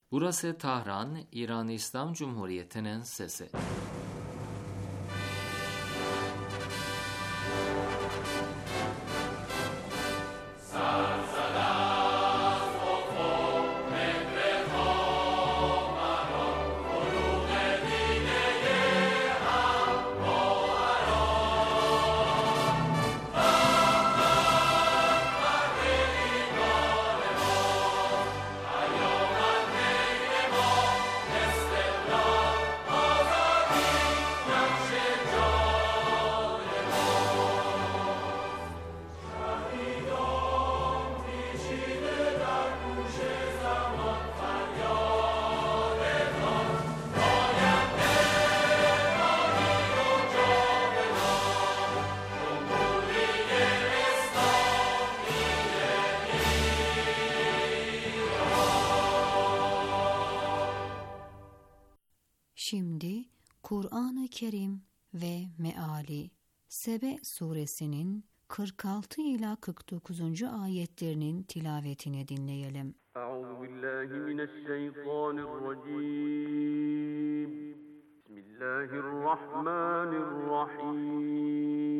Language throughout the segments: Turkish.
Burası Tahran, İran İslam Cumhuriyeti'nin sesi. Şimdi Kur'an-ı Kerim ve Meali Sebe suresinin 46 ila 49. ayetlerinin tilavetini dinleyelim. Euzubillahimineşşeytanirracim. Bismillahirrahmanirrahim.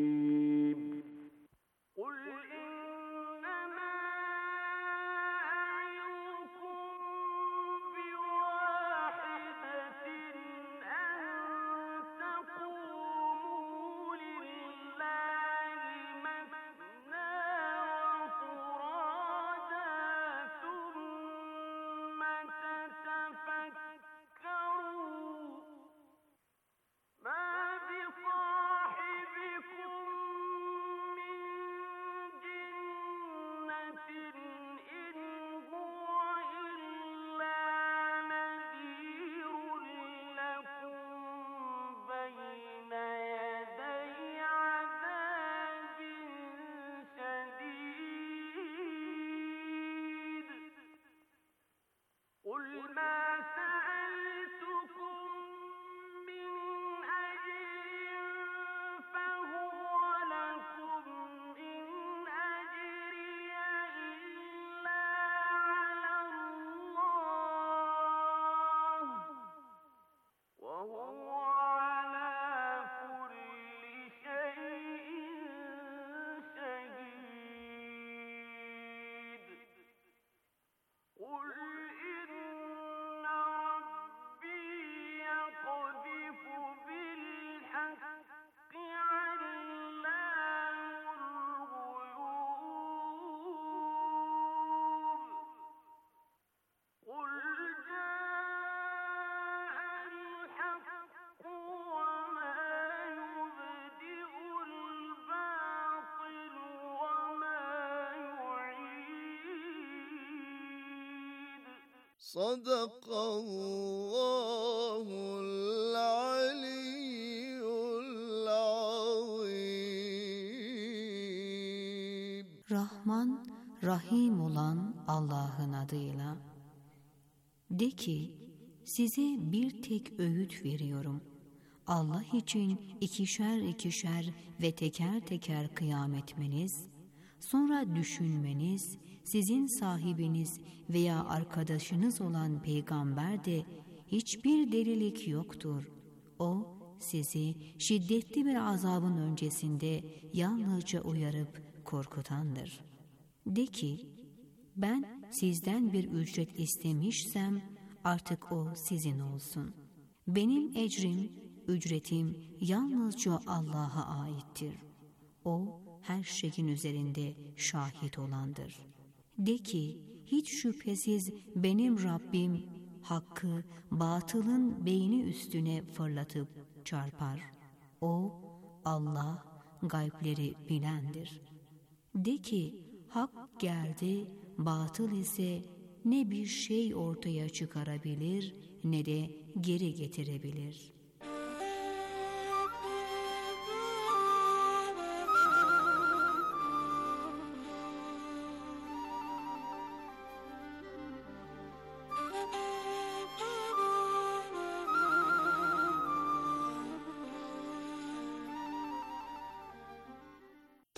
Sadakallahul aliyyul azim. Rahman, Rahim olan Allah'ın adıyla. De ki, size bir tek öğüt veriyorum. Allah için ikişer ikişer ve teker teker kıyam etmeniz, sonra düşünmeniz, sizin sahibiniz veya arkadaşınız olan peygamber de hiçbir delilik yoktur. O, sizi şiddetli bir azabın öncesinde yalnızca uyarıp korkutandır. De ki, ben sizden bir ücret istemişsem artık o sizin olsun. Benim ecrim, ücretim yalnızca Allah'a aittir. O, her şeyin üzerinde şahit olandır. De ki, hiç şüphesiz benim Rabbim hakkı batılın beyni üstüne fırlatıp çarpar. O, Allah gaybleri bilendir. De ki, hak geldi, batıl ise ne bir şey ortaya çıkarabilir ne de geri getirebilir.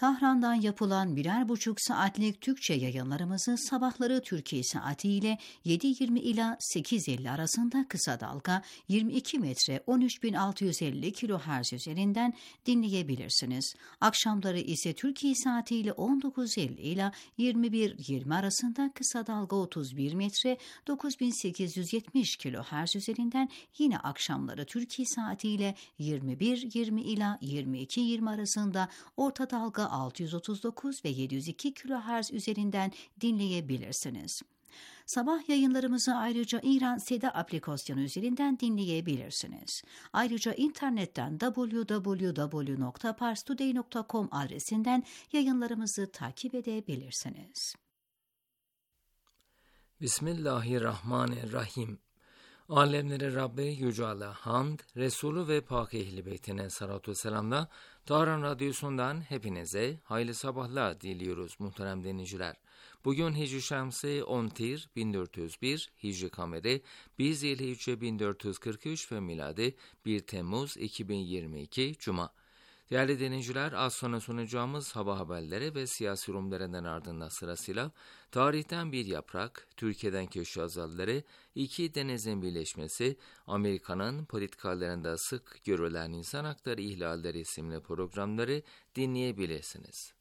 Tahran'dan yapılan 1,5 saatlik Türkçe yayınlarımızı sabahları Türkiye saatiyle 7.20 ila 8.50 arasında kısa dalga 22 metre 13.650 kHz üzerinden dinleyebilirsiniz. Akşamları ise Türkiye saatiyle 19.50 ila 21.20 arasında kısa dalga 31 metre 9.870 kHz üzerinden yine akşamları Türkiye saatiyle 21.20 ila 22.20 arasında orta dalga 639 ve 702 kHz üzerinden dinleyebilirsiniz. Sabah yayınlarımızı ayrıca İran Seda aplikasyonu üzerinden dinleyebilirsiniz. Ayrıca internetten www.parstoday.com adresinden yayınlarımızı takip edebilirsiniz. Bismillahirrahmanirrahim. Alemleri Rabbi Yüce Allah hamd, Resulü ve Pak Ehl-i Beytine salatu selamla Tahran Radyosu'ndan hepinize hayırlı sabahlar diliyoruz muhterem dinleyiciler. Bugün Hicri Şemsi 10 Tir 1401, Hicri Kameri 1 Zilhicce 1443 ve miladi 1 Temmuz 2022 Cuma. Değerli dinleyiciler, az sonra sunacağımız hava haberleri ve siyasi yorumlarından ardından sırasıyla tarihten bir yaprak, Türkiye'den köşe azalları, iki denizin birleşmesi, Amerika'nın politikalarında sık görülen insan hakları ihlalleri isimli programları dinleyebilirsiniz.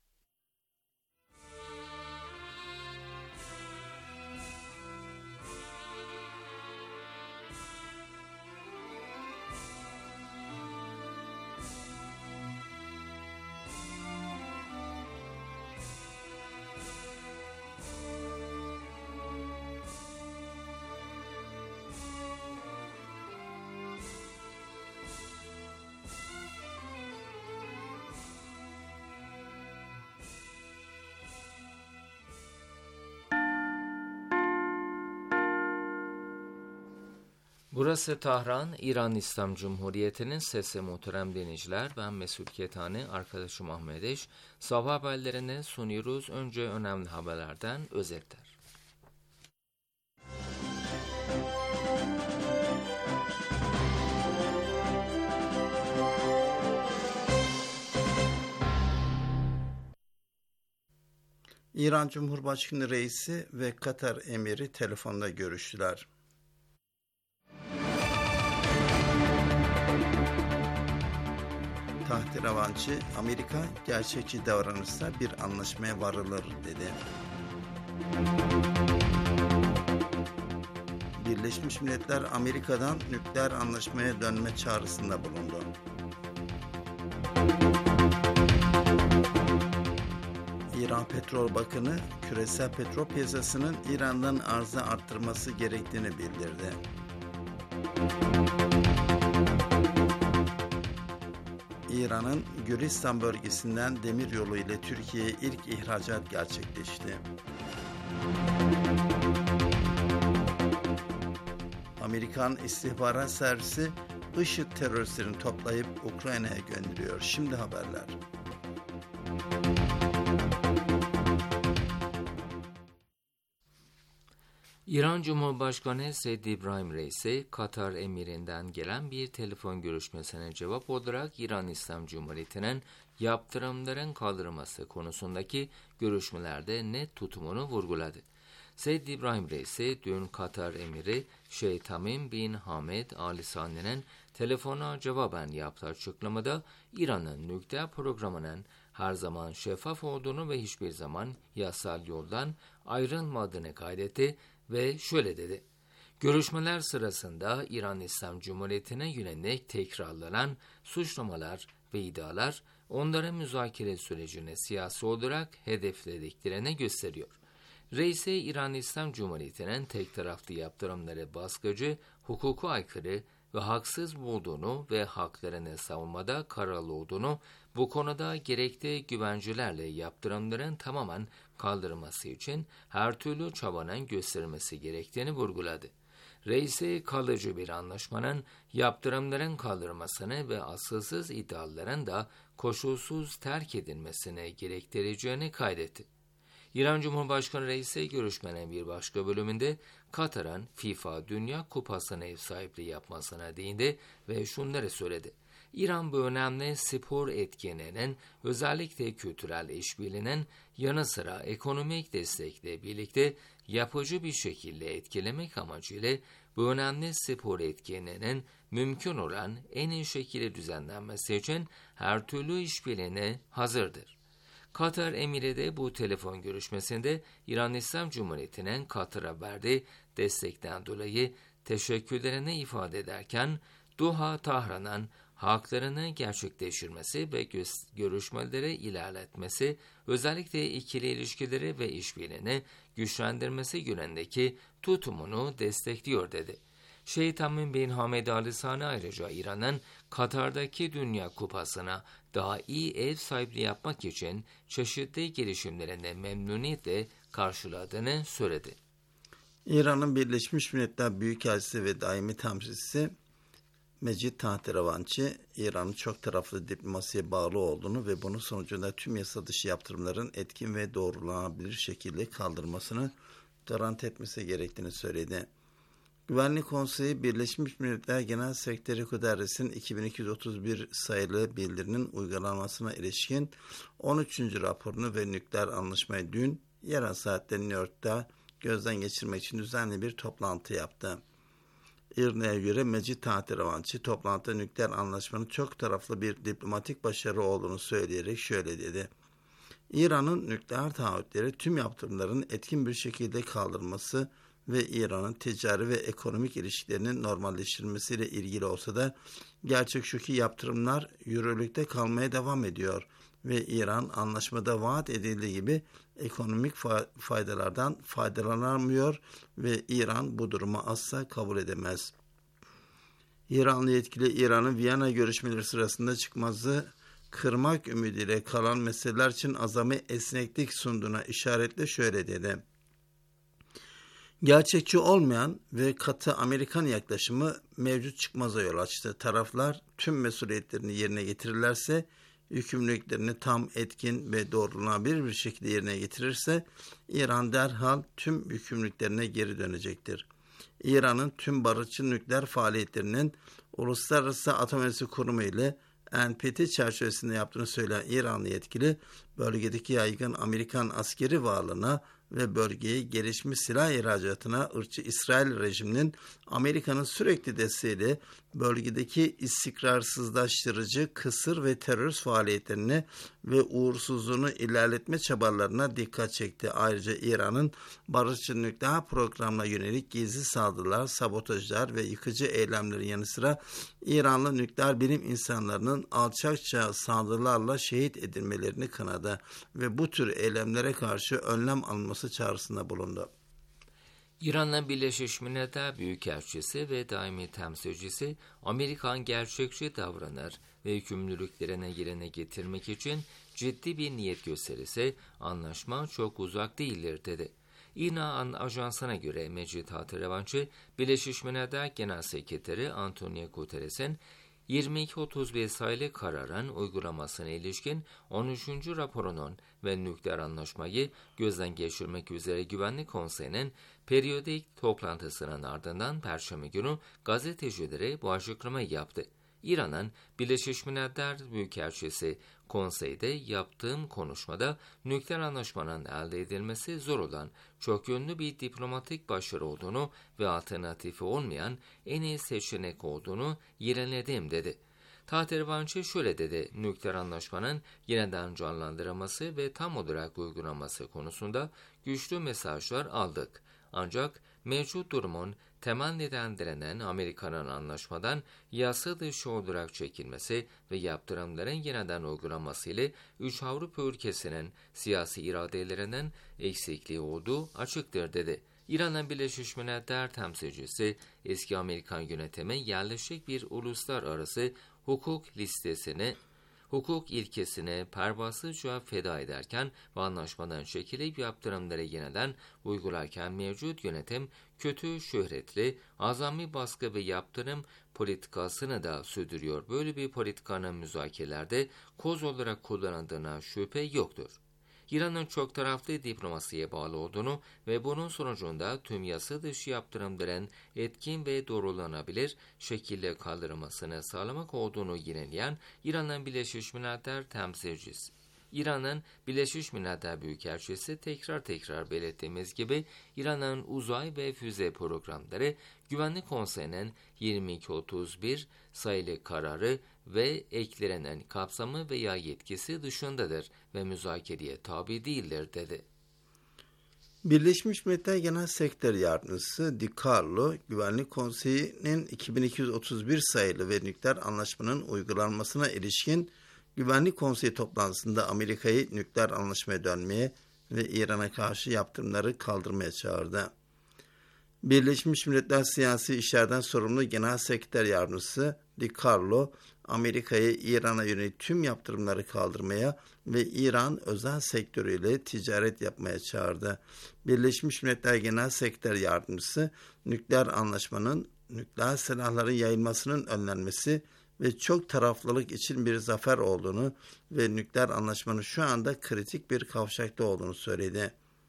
Burası Tahran, İran İslam Cumhuriyeti'nin sesi muhterem dinleyiciler. Ben Mesut Ketani, arkadaşım Ahmet. Sabah haberlerini sunuyoruz. Önce önemli haberlerden özetler. İran Cumhurbaşkanı Reisi ve Katar Emiri telefonda görüştüler. Tahterevançı, Amerika gerçekçi davranırsa bir anlaşmaya varılır dedi. Birleşmiş Milletler Amerika'dan nükleer anlaşmaya dönme çağrısında bulundu. İran Petrol Bakanı, küresel petrol piyasasının İran'dan arzı arttırması gerektiğini bildirdi. İran'ın Gülistan bölgesinden demiryolu ile Türkiye'ye ilk ihracat gerçekleşti. Amerikan İstihbarat Servisi IŞİD teröristlerini toplayıp Ukrayna'ya gönderiyor. Şimdi haberler. İran Cumhurbaşkanı Said İbrahim Reisi, Katar emirinden gelen bir telefon görüşmesine cevap olarak İran İslam Cumhuriyeti'nin yaptırımların kaldırılması konusundaki görüşmelerde net tutumunu vurguladı. Said İbrahim Reisi, dün Katar emiri Şeyh Tamim bin Hamed Al Sani'nin telefona cevaben yaptığı açıklamada İran'ın nükleer programının her zaman şeffaf olduğunu ve hiçbir zaman yasal yoldan ayrılmadığını kaydetti ve şöyle dedi. Görüşmeler sırasında İran İslam Cumhuriyeti'ne yönelik tekrarlanan suçlamalar ve iddialar onların müzakere sürecini siyasi olarak hedeflediklerini gösteriyor. Reisi, İran İslam Cumhuriyeti'nin tek taraflı yaptırımları baskıcı, hukuka aykırı ve haksız bulduğunu ve haklarını savunmada kararlı olduğunu, bu konuda gerekli güvencelerle yaptırımların tamamen kaldırılması için her türlü çabanın gösterilmesi gerektiğini vurguladı. Reisi, kalıcı bir anlaşmanın yaptırımların kaldırılmasını ve asılsız iddiaların da koşulsuz terk edilmesini gerektireceğini kaydetti. İran Cumhurbaşkanı Reisi görüşmenin bir başka bölümünde Katar'ın FIFA Dünya Kupası'na ev sahipliği yapmasına değindi ve şunları söyledi. İran bu önemli spor etkinliğinin özellikle kültürel işbirliğinin yanı sıra ekonomik destekle birlikte yapıcı bir şekilde etkilemek amacıyla bu önemli spor etkinliğinin mümkün olan en iyi şekilde düzenlenmesi için her türlü işbirliğine hazırdır. Katar Emiri de bu telefon görüşmesinde İran İslam Cumhuriyeti'nin Katar'a verdiği destekten dolayı teşekkürlerini ifade ederken Doha, Tahran'ın haklarını gerçekleştirmesi ve görüşmeleri ilerletmesi, özellikle ikili ilişkileri ve işbirliğini güçlendirmesi yönündeki tutumunu destekliyor dedi. Şeyh Tamim bin Hamed Al Thani ayrıca İran'ın Katar'daki Dünya Kupası'na daha iyi ev sahipliği yapmak için çeşitli girişimlerini memnuniyetle karşıladığını söyledi. İran'ın Birleşmiş Milletler Büyükelçisi ve daimi temsilcisi Mecid Tahterevançı, İran'ın çok taraflı diplomasiye bağlı olduğunu ve bunun sonucunda tüm yasa dışı yaptırımların etkin ve doğrulanabilir şekilde kaldırmasını garanti etmesi gerektiğini söyledi. Güvenlik Konseyi, Birleşmiş Milletler Genel Sekreteri Guterres'in 2231 sayılı bildirinin uygulanmasına ilişkin 13. raporunu ve nükleer anlaşmayı dün yerel saatte New York'ta gözden geçirmek için düzenli bir toplantı yaptı. İRNA'ya göre Mecid Tahterevançı toplantıda nükleer anlaşmanın çok taraflı bir diplomatik başarı olduğunu söyleyerek şöyle dedi. İran'ın nükleer taahhütleri tüm yaptırımların etkin bir şekilde kaldırılması ve İran'ın ticari ve ekonomik ilişkilerinin normalleştirilmesiyle ilgili olsa da gerçek şu ki yaptırımlar yürürlükte kalmaya devam ediyor ve İran anlaşmada vaat edildiği gibi ekonomik faydalardan faydalanamıyor ve İran bu durumu asla kabul edemez. İranlı yetkili İran'ın Viyana görüşmeleri sırasında çıkmazı kırmak ümidiyle kalan meseleler için azami esneklik sunduğuna işaretle şöyle dedi. Gerçekçi olmayan ve katı Amerikan yaklaşımı mevcut çıkmaza yol açtı. Taraflar tüm mesuliyetlerini yerine getirirlerse, yükümlülüklerini tam, etkin ve doğrulanabilir bir şekilde yerine getirirse, İran derhal tüm yükümlülüklerine geri dönecektir. İran'ın tüm barışçı nükleer faaliyetlerinin Uluslararası Atom Enerjisi Kurumu ile NPT çerçevesinde yaptığını söyleyen İranlı yetkili, bölgedeki yaygın Amerikan askeri varlığına ve bölgeye gelişmiş silah ihracatına ırkçı İsrail rejiminin Amerika'nın sürekli desteğiyle bölgedeki istikrarsızlaştırıcı, kısır ve terörist faaliyetlerini ve uğursuzluğunu ilerletme çabalarına dikkat çekti. Ayrıca İran'ın barışçı nükleer programına yönelik gizli saldırılar, sabotajlar ve yıkıcı eylemlerin yanı sıra İranlı nükleer bilim insanlarının alçakça saldırılarla şehit edilmelerini kınadı ve bu tür eylemlere karşı önlem alınması çağrısında bulundu. İran'la Birleşmiş Milletler Büyükelçisi ve daimi temsilcisi Amerikan gerçekçi davranır ve yükümlülüklerine yerine getirmek için ciddi bir niyet gösterirse anlaşma çok uzak değildir dedi. İRNA Ajansı'na göre Mecid Tahterevançı, Birleşmiş Milletler Genel Sekreteri Antonio Guterres'in 2231 sayılı kararın uygulamasına ilişkin 13. raporunun ve nükleer anlaşmayı gözden geçirmek üzere Güvenlik Konseyi'nin periyodik toplantısının ardından Perşembe günü gazetecilere bu açıklamayı yaptı. İran'ın Birleşmiş Milletler Büyükelçisi konseyde yaptığım konuşmada nükleer anlaşmanın elde edilmesi zor olan çok yönlü bir diplomatik başarı olduğunu ve alternatifi olmayan en iyi seçenek olduğunu yineledim dedi. Tahterevançı şöyle dedi, nükleer anlaşmanın yeniden canlandırılması ve tam olarak uygulanması konusunda güçlü mesajlar aldık. Ancak mevcut durumun temel nedenlerinden Amerika'nın anlaşmadan yasa dışı olarak çekilmesi ve yaptırımların yeniden uygulanması ile 3 Avrupa ülkesinin siyasi iradelerinin eksikliği olduğu açıktır dedi. İran'ın Birleşmiş Milletler temsilcisi eski Amerikan yönetimi yerleşik bir uluslararası hukuk ilkesine pervasızca feda ederken ve anlaşmadan çekilip yaptırımları yeniden uygularken mevcut yönetim kötü şöhretli, azami baskı ve yaptırım politikasını da sürdürüyor. Böyle bir politikanın müzakerelerde koz olarak kullanıldığına şüphe yoktur. İran'ın çok taraflı diplomasiye bağlı olduğunu ve bunun sonucunda tüm yasa dışı yaptırımların etkin ve doğrulanabilir şekilde kaldırılmasını sağlamak olduğunu yineleyen İran'ın Birleşmiş Milletler temsilcisi. İran'ın Birleşmiş Milletler Büyükelçisi tekrar belirttiğimiz gibi İran'ın uzay ve füze programları Güvenlik Konseyi'nin 2231 sayılı kararı ve eklerinin kapsamı veya yetkisi dışındadır ve müzakereye tabi değildir dedi. Birleşmiş Milletler Genel Sekreteri Yardımcısı Di Carlo, Güvenlik Konseyi'nin 2231 sayılı ve nükleer anlaşmanın uygulanmasına ilişkin Güvenlik Konseyi toplantısında Amerika'yı nükleer anlaşmaya dönmeye ve İran'a karşı yaptırımları kaldırmaya çağırdı. Birleşmiş Milletler Siyasi İşlerden Sorumlu Genel Sekreter Yardımcısı Di Carlo, Amerika'yı İran'a yönelik tüm yaptırımları kaldırmaya ve İran özel sektörüyle ticaret yapmaya çağırdı. Birleşmiş Milletler Genel Sekreter Yardımcısı, nükleer anlaşmanın nükleer silahların yayılmasının önlenmesi ve çok taraflılık için bir zafer olduğunu ve nükleer anlaşmanın şu anda kritik bir kavşakta olduğunu söyledi.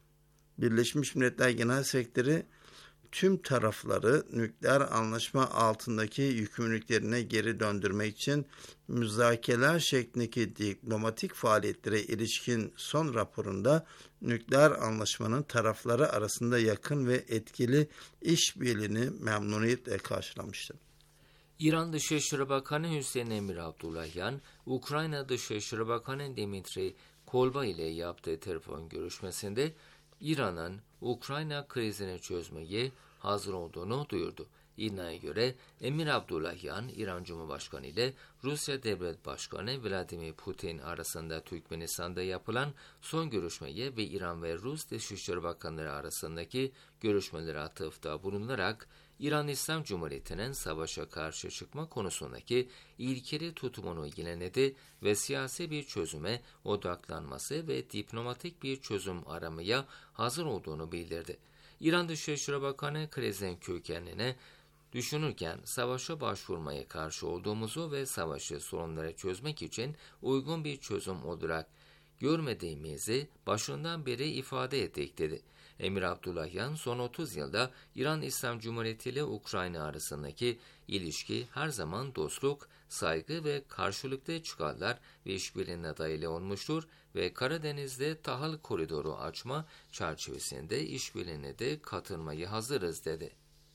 Birleşmiş Milletler Genel Sekreteri, tüm tarafları nükleer anlaşma altındaki yükümlülüklerine geri döndürmek için müzakereler şeklindeki diplomatik faaliyetlere ilişkin son raporunda nükleer anlaşmanın tarafları arasında yakın ve etkili işbirliğini memnuniyetle karşılamıştır. İran Dışişleri Bakanı Hüseyin Emir Abdullahian, Ukrayna Dışişleri Bakanı Dmitri Kuleba ile yaptığı telefon görüşmesinde İran'ın Ukrayna krizini çözmeye hazır olduğunu duyurdu. İddiaya göre Emir Abdullahian, İran Cumhurbaşkanı ile Rusya Devlet Başkanı Vladimir Putin arasında Türkmenistan'da yapılan son görüşmeye ve İran ve Rus Dışişleri Bakanları arasındaki görüşmelere atıfta bulunarak İran İslam Cumhuriyeti'nin savaşa karşı çıkma konusundaki ilkeli tutumunu yineledi ve siyasi bir çözüme odaklanması ve diplomatik bir çözüm aramaya hazır olduğunu bildirdi. İran Dışişleri Bakanı krizin kökenine düşünürken savaşa başvurmaya karşı olduğumuzu ve savaşı sorunları çözmek için uygun bir çözüm olarak görmediğimizi başından beri ifade ettik dedi. Emir Abdullahian son 30 yılda İran İslam Cumhuriyeti ile Ukrayna arasındaki ilişki her zaman dostluk, saygı ve karşılıklı çıkarlar ve işbirliğine dayalı olmuştur ve Karadeniz'de tahıl koridoru açma çerçevesinde işbirliğine de katılmaya hazırız dedi.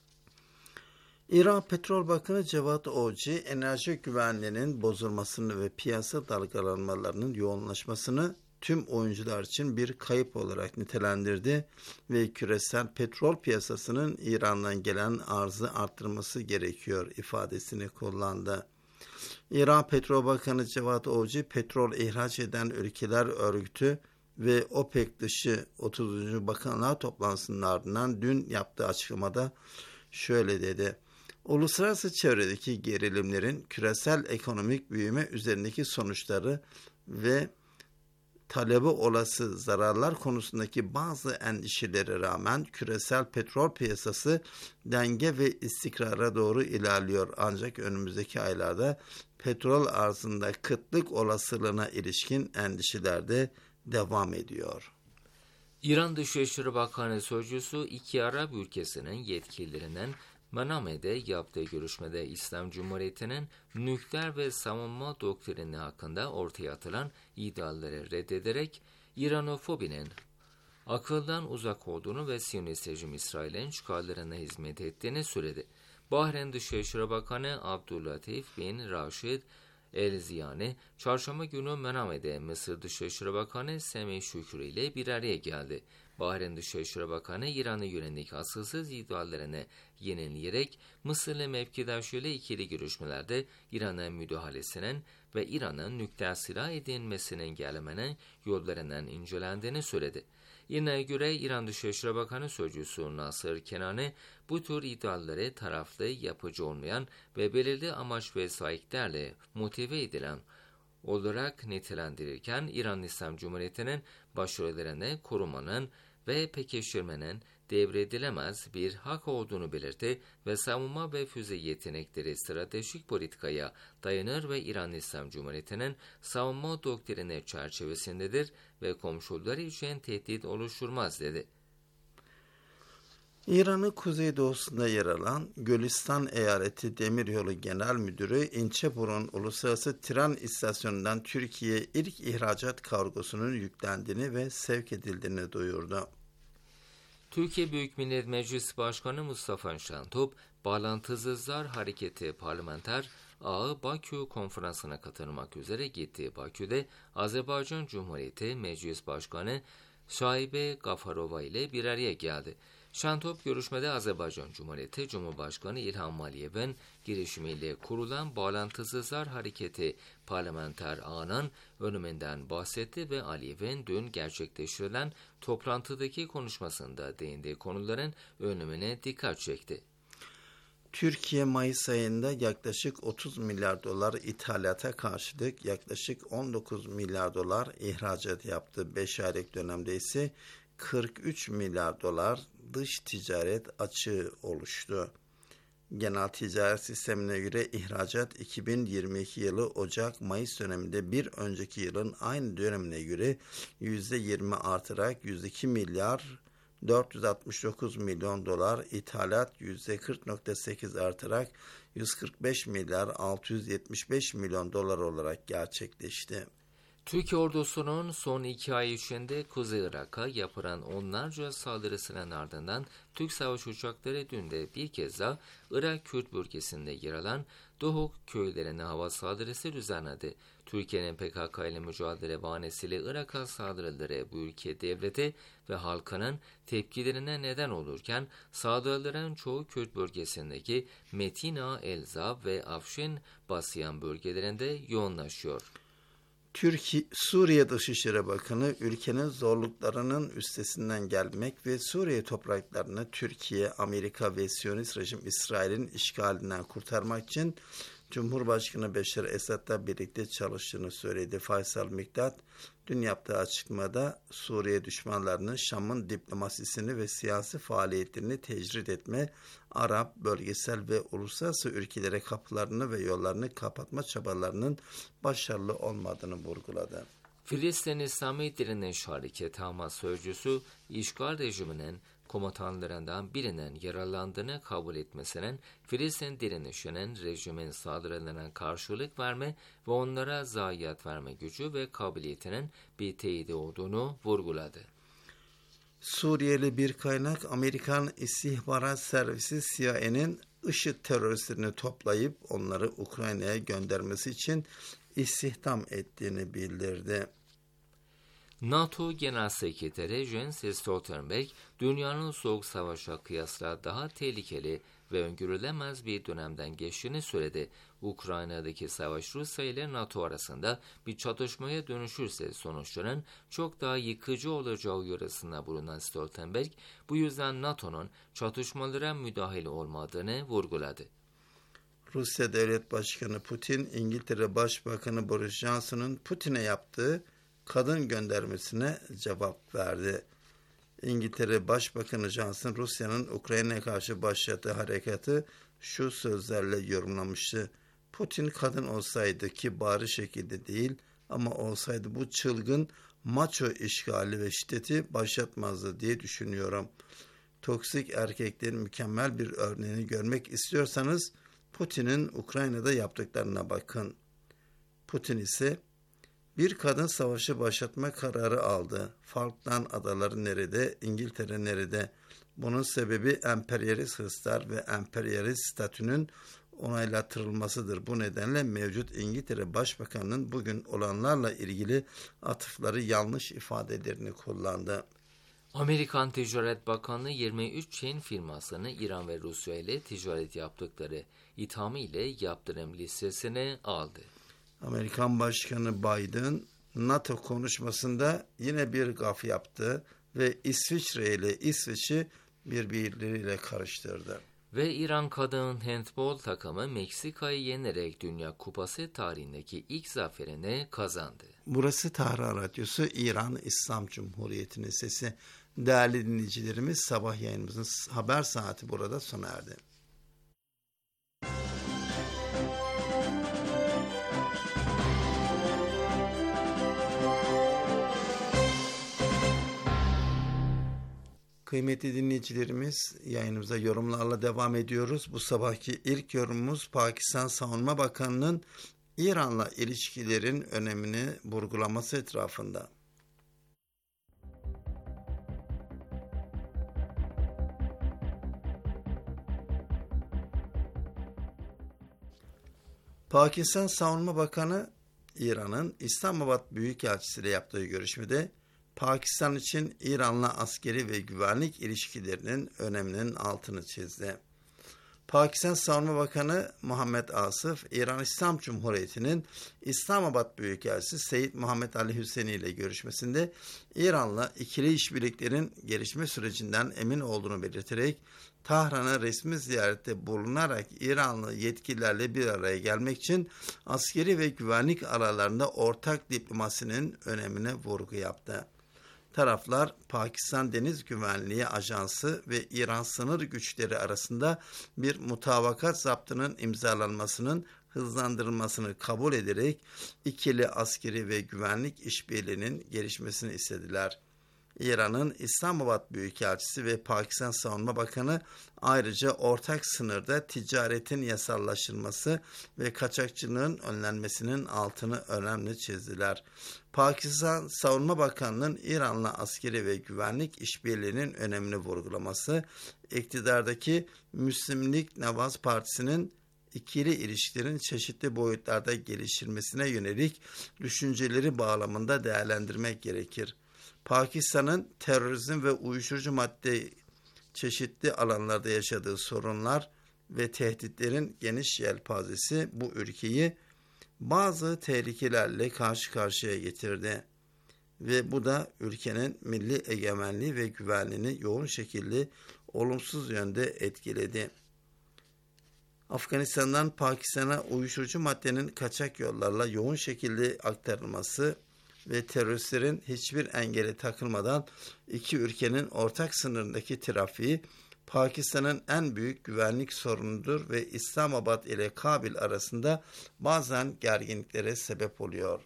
İran Petrol Bakanı Cevat Oci, enerji güvenliğinin bozulmasını ve piyasa dalgalanmalarının yoğunlaşmasını tüm oyuncular için bir kayıp olarak nitelendirdi ve küresel petrol piyasasının İran'dan gelen arzı arttırması gerekiyor ifadesini kullandı. İran Petrol Bakanı Cevat Oci, petrol ihraç eden ülkeler örgütü ve OPEC dışı 30. Bakanlar toplantısının ardından dün yaptığı açıklamada şöyle dedi. Uluslararası çevredeki gerilimlerin küresel ekonomik büyüme üzerindeki sonuçları ve talebi olası zararlar konusundaki bazı endişelere rağmen küresel petrol piyasası denge ve istikrara doğru ilerliyor. Ancak önümüzdeki aylarda petrol arzında kıtlık olasılığına ilişkin endişeler de devam ediyor. İran Dışişleri Bakanı Sözcüsü iki Arap ülkesinin yetkililerinin Maname'de yaptığı görüşmede İslam Cumhuriyeti'nin nükleer ve savunma doktrini hakkında ortaya atılan iddiaları reddederek İranofobinin akıldan uzak olduğunu ve Siyonist rejim İsrail'in çıkarlarına hizmet ettiğini söyledi. Bahreyn Dışişleri Bakanı Abdüllatif bin Raşid El-Ziyani, çarşamba günü Maname'de Mısır Dışişleri Bakanı Semih Şükrü ile bir araya geldi. Bahreyn Dışişleri Bakanı İran'a yönelik asılsız iddialarını yenileyerek Mısırlı mevkidaşıyla ikili görüşmelerde İran'a müdahalesinin ve İran'ın nükleer silah edinmesini engellemenin yollarının incelendiğini söyledi. Yine göre İran Dışişleri Bakanı Sözcüsü Nasır Kenani, bu tür iddiaları taraflı, yapıcı olmayan ve belirli amaç ve sahiplerle motive edilen olarak nitelendirirken İran İslam Cumhuriyeti'nin başarılarını korumanın ve pekiştirmenin devredilemez bir hak olduğunu belirtti ve savunma ve füze yetenekleri stratejik politikaya dayanır ve İran İslam Cumhuriyeti'nin savunma doktrini çerçevesindedir ve komşuları için tehdit oluşturmaz dedi. İran'ın kuzeydoğusunda yer alan Gülistan Eyaleti Demiryolu Genel Müdürü İnceburun Uluslararası Tren İstasyonu'ndan Türkiye'ye ilk ihracat kargosunun yüklendiğini ve sevk edildiğini duyurdu. Türkiye Büyük Millet Meclisi Başkanı Mustafa Şentop, Bağlantısızlar Hareketi Parlamenter Ağı Bakü Konferansı'na katılmak üzere gittiği Bakü'de Azerbaycan Cumhuriyeti Meclis Başkanı Şaibe Gafarova ile bir araya geldi. Şentop görüşmede Azerbaycan Cumhuriyeti Cumhurbaşkanı İlham Aliyev'in girişimiyle kurulan Bağlantısızlar Hareketi Parlamenter Ağı'nın öneminden bahsetti ve Aliyev'in dün gerçekleştirilen toplantıdaki konuşmasında değindiği konuların önemine dikkat çekti. Türkiye Mayıs ayında yaklaşık 30 milyar dolar ithalata karşılık yaklaşık 19 milyar dolar ihracat yaptı. 5 aylık dönemde ise 43 milyar dolar dış ticaret açığı oluştu. Genel ticaret sistemine göre ihracat 2022 yılı Ocak-Mayıs döneminde bir önceki yılın aynı dönemine göre %20 artarak 102 milyar 469 milyon dolar, ithalat %40.8 artarak 145 milyar 675 milyon dolar olarak gerçekleşti. Türkiye ordusunun son 2 ay içinde Kuzey Irak'a yapılan onlarca saldırısının ardından Türk savaş uçakları dün de bir kez daha Irak Kürt bölgesinde yer alan Duhok köylerine hava saldırısı düzenledi. Türkiye'nin PKK ile mücadele bahanesiyle Irak'a saldırıları bu ülke devleti ve halkının tepkilerine neden olurken saldırıların çoğu Kürt bölgesindeki Metina, Elzab ve Afşin Basyan bölgelerinde yoğunlaşıyor. Suriye Dışişleri Bakanı ülkenin zorluklarının üstesinden gelmek ve Suriye topraklarını Türkiye, Amerika ve Siyonist rejim İsrail'in işgalinden kurtarmak için Cumhurbaşkanı Beşar Esad'la birlikte çalıştığını söyledi. Faysal Miktat dün yaptığı açıklamada Suriye düşmanlarının Şam'ın diplomasisini ve siyasi faaliyetlerini tecrit etme, Arap, bölgesel ve uluslararası ülkelere kapılarını ve yollarını kapatma çabalarının başarılı olmadığını vurguladı. Filistin İslami Direniş Hareketi Hamas sözcüsü, işgal rejiminin komutanlarından birinin yaralandığını kabul etmesinin Filistin direnişinin rejimin saldırılarına karşılık verme ve onlara zayiat verme gücü ve kabiliyetinin bir teyidi olduğunu vurguladı. Suriyeli bir kaynak Amerikan İstihbarat Servisi CIA'nin IŞİD teröristlerini toplayıp onları Ukrayna'ya göndermesi için istihdam ettiğini bildirdi. NATO Genel Sekreteri Jens Stoltenberg, dünyanın soğuk savaşa kıyasla daha tehlikeli ve öngörülemez bir dönemden geçtiğini söyledi. Ukrayna'daki savaş Rusya ile NATO arasında bir çatışmaya dönüşürse sonuçların çok daha yıkıcı olacağı uyarısında bulunan Stoltenberg, bu yüzden NATO'nun çatışmalara müdahil olmadığını vurguladı. Rusya Devlet Başkanı Putin, İngiltere Başbakanı Boris Johnson'un Putin'e yaptığı kadın göndermesine cevap verdi. İngiltere Başbakanı Johnson, Rusya'nın Ukrayna'ya karşı başlattığı harekatı şu sözlerle yorumlamıştı. Putin kadın olsaydı ki bari şekilde değil ama olsaydı bu çılgın maço işgali ve şiddeti başlatmazdı diye düşünüyorum. Toksik erkeklerin mükemmel bir örneğini görmek istiyorsanız Putin'in Ukrayna'da yaptıklarına bakın. Putin ise bir kadın savaşı başlatma kararı aldı. Falkland adaları nerede, İngiltere nerede? Bunun sebebi emperyalist hırslar ve emperyalist statünün onaylatılmasıdır. Bu nedenle mevcut İngiltere Başbakanı'nın bugün olanlarla ilgili atıfları yanlış ifadelerini kullandı. Amerikan Ticaret Bakanlığı 23 Çin firmasını İran ve Rusya ile ticaret yaptıkları ithamı ile yaptırım listesine aldı. Amerikan Başkanı Biden NATO konuşmasında yine bir gaf yaptı ve İsviçre ile İsveç'i birbirleriyle karıştırdı. Ve İran kadın handbol takımı Meksika'yı yenerek Dünya Kupası tarihindeki ilk zaferini kazandı. Burası Tahran Radyosu, İran İslam Cumhuriyeti'nin sesi. Değerli dinleyicilerimiz, sabah yayınımızın haber saati burada sona erdi. Kıymetli dinleyicilerimiz, yayınımıza yorumlarla devam ediyoruz. Bu sabahki ilk yorumumuz Pakistan Savunma Bakanı'nın İran'la ilişkilerin önemini vurgulaması etrafında. Pakistan Savunma Bakanı, İran'ın İslamabad Büyükelçisi ile yaptığı görüşmede Pakistan için İran'la askeri ve güvenlik ilişkilerinin öneminin altını çizdi. Pakistan Savunma Bakanı Muhammed Asif, İran İslam Cumhuriyeti'nin İslamabad Büyükelçisi Seyyid Muhammed Ali Hüseyni ile görüşmesinde İran'la ikili işbirliklerin gelişme sürecinden emin olduğunu belirterek, Tahran'a resmi ziyarette bulunarak İranlı yetkililerle bir araya gelmek için askeri ve güvenlik aralarında ortak diplomasinin önemine vurgu yaptı. Taraflar, Pakistan Deniz Güvenliği Ajansı ve İran sınır güçleri arasında bir mutabakat zaptının imzalanmasının hızlandırılmasını kabul ederek ikili askeri ve güvenlik işbirliğinin gelişmesini istediler. İran'ın İslamabad Büyükelçisi ve Pakistan Savunma Bakanı ayrıca ortak sınırda ticaretin yasallaşılması ve kaçakçılığın önlenmesinin altını önemli çizdiler. Pakistan Savunma Bakanı'nın İran'la askeri ve güvenlik işbirliğinin önemini vurgulaması, iktidardaki Müslim Lig Nawaz Partisi'nin ikili ilişkilerin çeşitli boyutlarda geliştirilmesine yönelik düşünceleri bağlamında değerlendirmek gerekir. Pakistan'ın terörizm ve uyuşturucu madde çeşitli alanlarda yaşadığı sorunlar ve tehditlerin geniş yelpazesi bu ülkeyi bazı tehlikelerle karşı karşıya getirdi ve bu da ülkenin milli egemenliği ve güvenliğini yoğun şekilde olumsuz yönde etkiledi. Afganistan'dan Pakistan'a uyuşturucu maddenin kaçak yollarla yoğun şekilde aktarılması ve teröristlerin hiçbir engele takılmadan iki ülkenin ortak sınırındaki trafiği Pakistan'ın en büyük güvenlik sorunudur ve İslamabad ile Kabil arasında bazen gerginliklere sebep oluyor.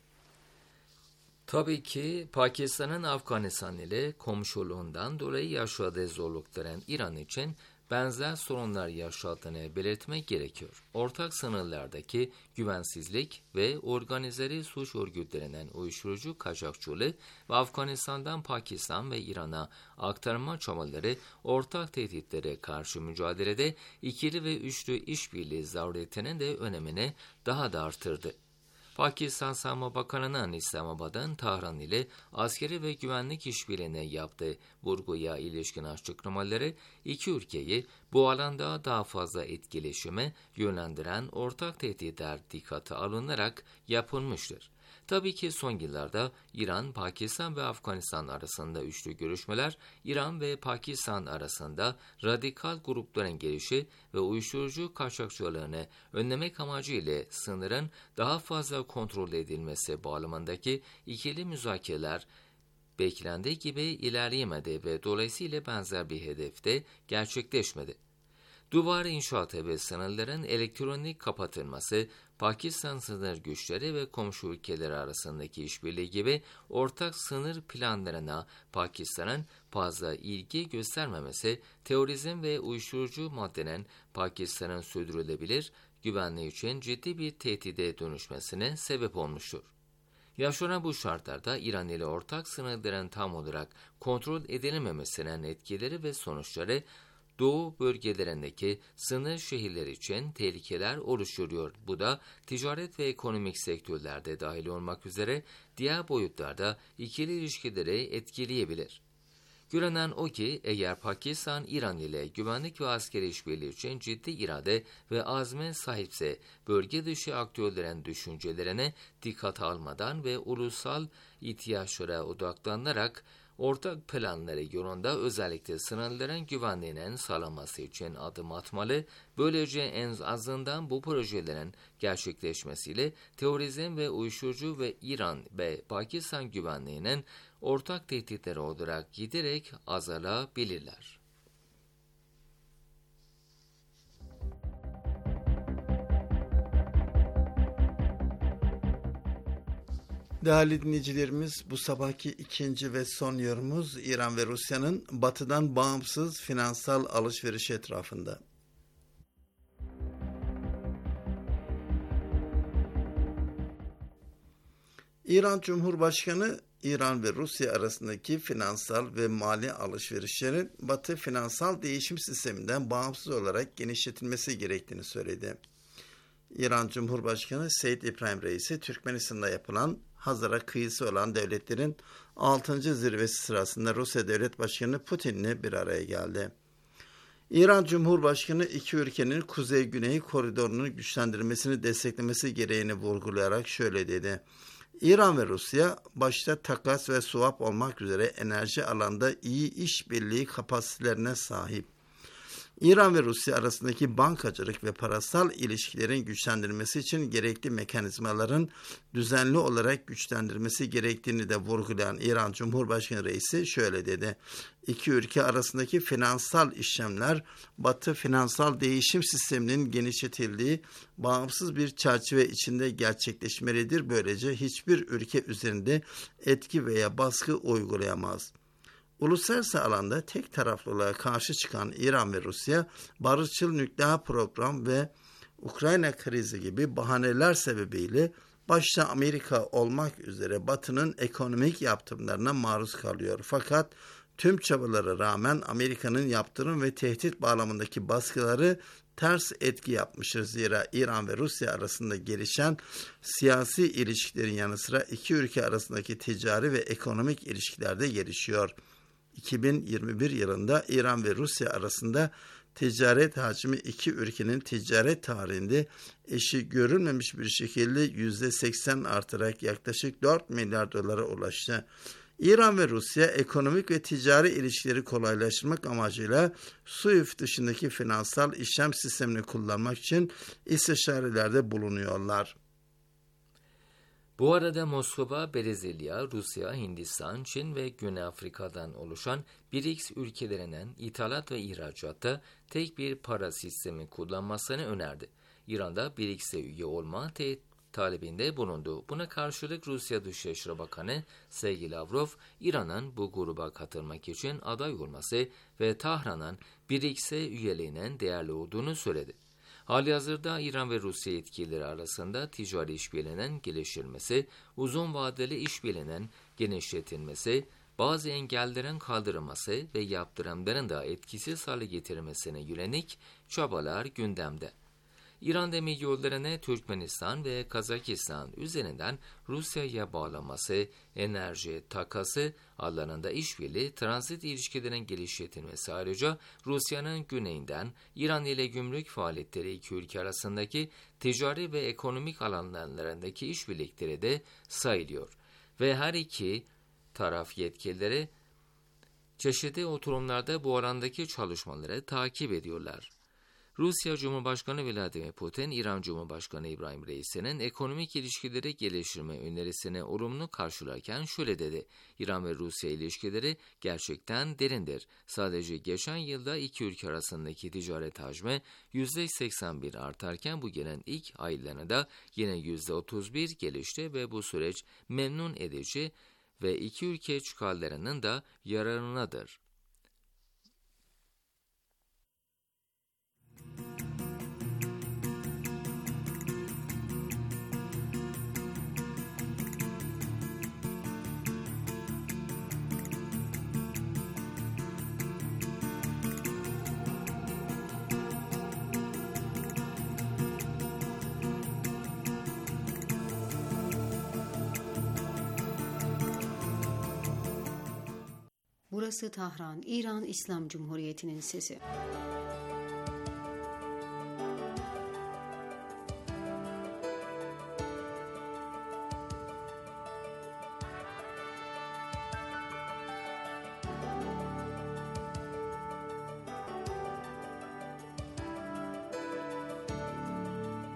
Tabii ki Pakistan'ın Afganistan ile komşuluğundan dolayı yaşadığı zorlukların İran için benzer sorunlar yaşadığını belirtmek gerekiyor. Ortak sınırlardaki güvensizlik ve organizeli suç örgütlerinden uyuşturucu kaçakçılığı ve Afganistan'dan Pakistan ve İran'a aktarma çabaları ortak tehditlere karşı mücadelede ikili ve üçlü işbirliği zaruretinin de önemini daha da artırdı. Pakistan Savunma Bakanı'nın İslamabad'ın Tahran ile askeri ve güvenlik işbirliğine yaptığı vurguya ilişkin açıklamaları iki ülkeyi bu alanda daha fazla etkileşime yönlendiren ortak tehditler dikkate alınarak yapılmıştır. Tabii ki son yıllarda İran, Pakistan ve Afganistan arasında üçlü görüşmeler, İran ve Pakistan arasında radikal grupların gelişi ve uyuşturucu kaçakçılığını önlemek amacıyla sınırın daha fazla kontrol edilmesi bağlamındaki ikili müzakereler beklendiği gibi ilerleyemedi ve dolayısıyla benzer bir hedefte gerçekleşmedi. Duvar inşaatı ve sınırların elektronik kapatılması, Pakistan sınır güçleri ve komşu ülkeler arasındaki işbirliği gibi ortak sınır planlarına Pakistan'ın fazla ilgi göstermemesi, terörizm ve uyuşturucu maddenin Pakistan'ın sürdürülebilir güvenliği için ciddi bir tehdide dönüşmesine sebep olmuştur. Yaşanan bu şartlarda İran ile ortak sınırların tam olarak kontrol edilememesinin etkileri ve sonuçları Doğu bölgelerindeki sınır şehirler için tehlikeler oluşturuyor. Bu da ticaret ve ekonomik sektörlerde dahil olmak üzere diğer boyutlarda ikili ilişkileri etkileyebilir. Görünen o ki eğer Pakistan İran ile güvenlik ve askeri işbirliği için ciddi irade ve azme sahipse bölge dışı aktörlerin düşüncelerine dikkate almadan ve ulusal ihtiyaçlara odaklanarak ortak planları yolunda özellikle sınırların güvenliğinin sağlanması için adım atmalı. Böylece en azından bu projelerin gerçekleşmesiyle terörizm ve uyuşturucu ve İran ve Pakistan güvenliğinin ortak tehditleri olarak giderek azalabilirler. Değerli dinleyicilerimiz, bu sabahki ikinci ve son yorumumuz İran ve Rusya'nın batıdan bağımsız finansal alışveriş etrafında. İran Cumhurbaşkanı, İran ve Rusya arasındaki finansal ve mali alışverişlerin Batı finansal değişim sisteminden bağımsız olarak genişletilmesi gerektiğini söyledi. İran Cumhurbaşkanı Seyyid İbrahim Reisi, Türkmenistan'da yapılan Hazar'a kıyısı olan devletlerin 6. zirvesi sırasında Rusya Devlet Başkanı Putin'le bir araya geldi. İran Cumhurbaşkanı iki ülkenin kuzey-güney koridorunu güçlendirmesini desteklemesi gereğini vurgulayarak şöyle dedi. İran ve Rusya başta takas ve swap olmak üzere enerji alanında iyi işbirliği kapasitelerine sahip. İran ve Rusya arasındaki bankacılık ve parasal ilişkilerin güçlendirilmesi için gerekli mekanizmaların düzenli olarak güçlendirilmesi gerektiğini de vurgulayan İran Cumhurbaşkanı Reisi şöyle dedi. İki ülke arasındaki finansal işlemler Batı finansal değişim sisteminin genişletildiği bağımsız bir çerçeve içinde gerçekleşmelidir. Böylece hiçbir ülke üzerinde etki veya baskı uygulayamaz. Uluslararası alanda tek taraflılığa karşı çıkan İran ve Rusya, barışçıl nükleer program ve Ukrayna krizi gibi bahaneler sebebiyle başta Amerika olmak üzere Batı'nın ekonomik yaptırımlarına maruz kalıyor. Fakat tüm çabalara rağmen Amerika'nın yaptırım ve tehdit bağlamındaki baskıları ters etki yapmıştır. Zira İran ve Rusya arasında gelişen siyasi ilişkilerin yanı sıra iki ülke arasındaki ticari ve ekonomik ilişkiler de gelişiyor. 2021 yılında İran ve Rusya arasında ticaret hacmi iki ülkenin ticaret tarihinde eşi görülmemiş bir şekilde %80 artarak yaklaşık 4 milyar dolara ulaştı. İran ve Rusya ekonomik ve ticari ilişkileri kolaylaştırmak amacıyla SWIFT dışındaki finansal işlem sistemini kullanmak için istişarelerde bulunuyorlar. Bu arada Moskova, Brezilya, Rusya, Hindistan, Çin ve Güney Afrika'dan oluşan BRICS ülkelerinin ithalat ve ihracatta tek bir para sistemi kullanmasını önerdi. İran'da BRICS'e üye olma talebinde bulundu. Buna karşılık Rusya Dışişleri Bakanı Sergey Lavrov, İran'ın bu gruba katılmak için aday olması ve Tahran'ın BRICS'e üyeliğinin değerli olduğunu söyledi. Halihazırda İran ve Rusya yetkilileri arasında ticari işbirliğinin geliştirilmesi, uzun vadeli işbirliğinin genişletilmesi, bazı engellerin kaldırılması ve yaptırımların da etkisiz hale getirilmesine yönelik çabalar gündemde. İran demir yollarını Türkmenistan ve Kazakistan üzerinden Rusya'ya bağlaması, enerji takası alanında işbirliği, transit ilişkilerin geliştirilmesi ayrıca Rusya'nın güneyinden İran ile gümrük faaliyetleri iki ülke arasındaki ticari ve ekonomik alanlarındaki işbirlikleri de sayılıyor. Ve her iki taraf yetkilileri çeşitli oturumlarda bu alandaki çalışmaları takip ediyorlar. Rusya Cumhurbaşkanı Vladimir Putin, İran Cumhurbaşkanı İbrahim Reisi'nin ekonomik ilişkileri geliştirme önerisini olumlu karşılarken şöyle dedi. İran ve Rusya ilişkileri gerçekten derindir. Sadece geçen yılda iki ülke arasındaki ticaret hacmi %81 artarken bu gelen ilk aylarında yine %31 gelişti ve bu süreç memnun edici ve iki ülke çıkarlarının da yararınadır. Burası Tahran, İran İslam Cumhuriyeti'nin sesi.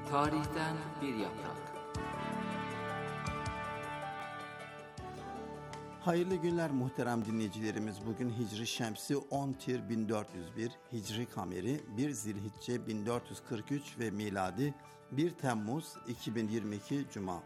Tarihten bir yaprak. Hayırlı günler muhterem dinleyicilerimiz. Bugün Hicri Şemsi 10 Tir 1401, Hicri Kameri 1 Zilhicce 1443 ve miladi 1 Temmuz 2022 Cuma.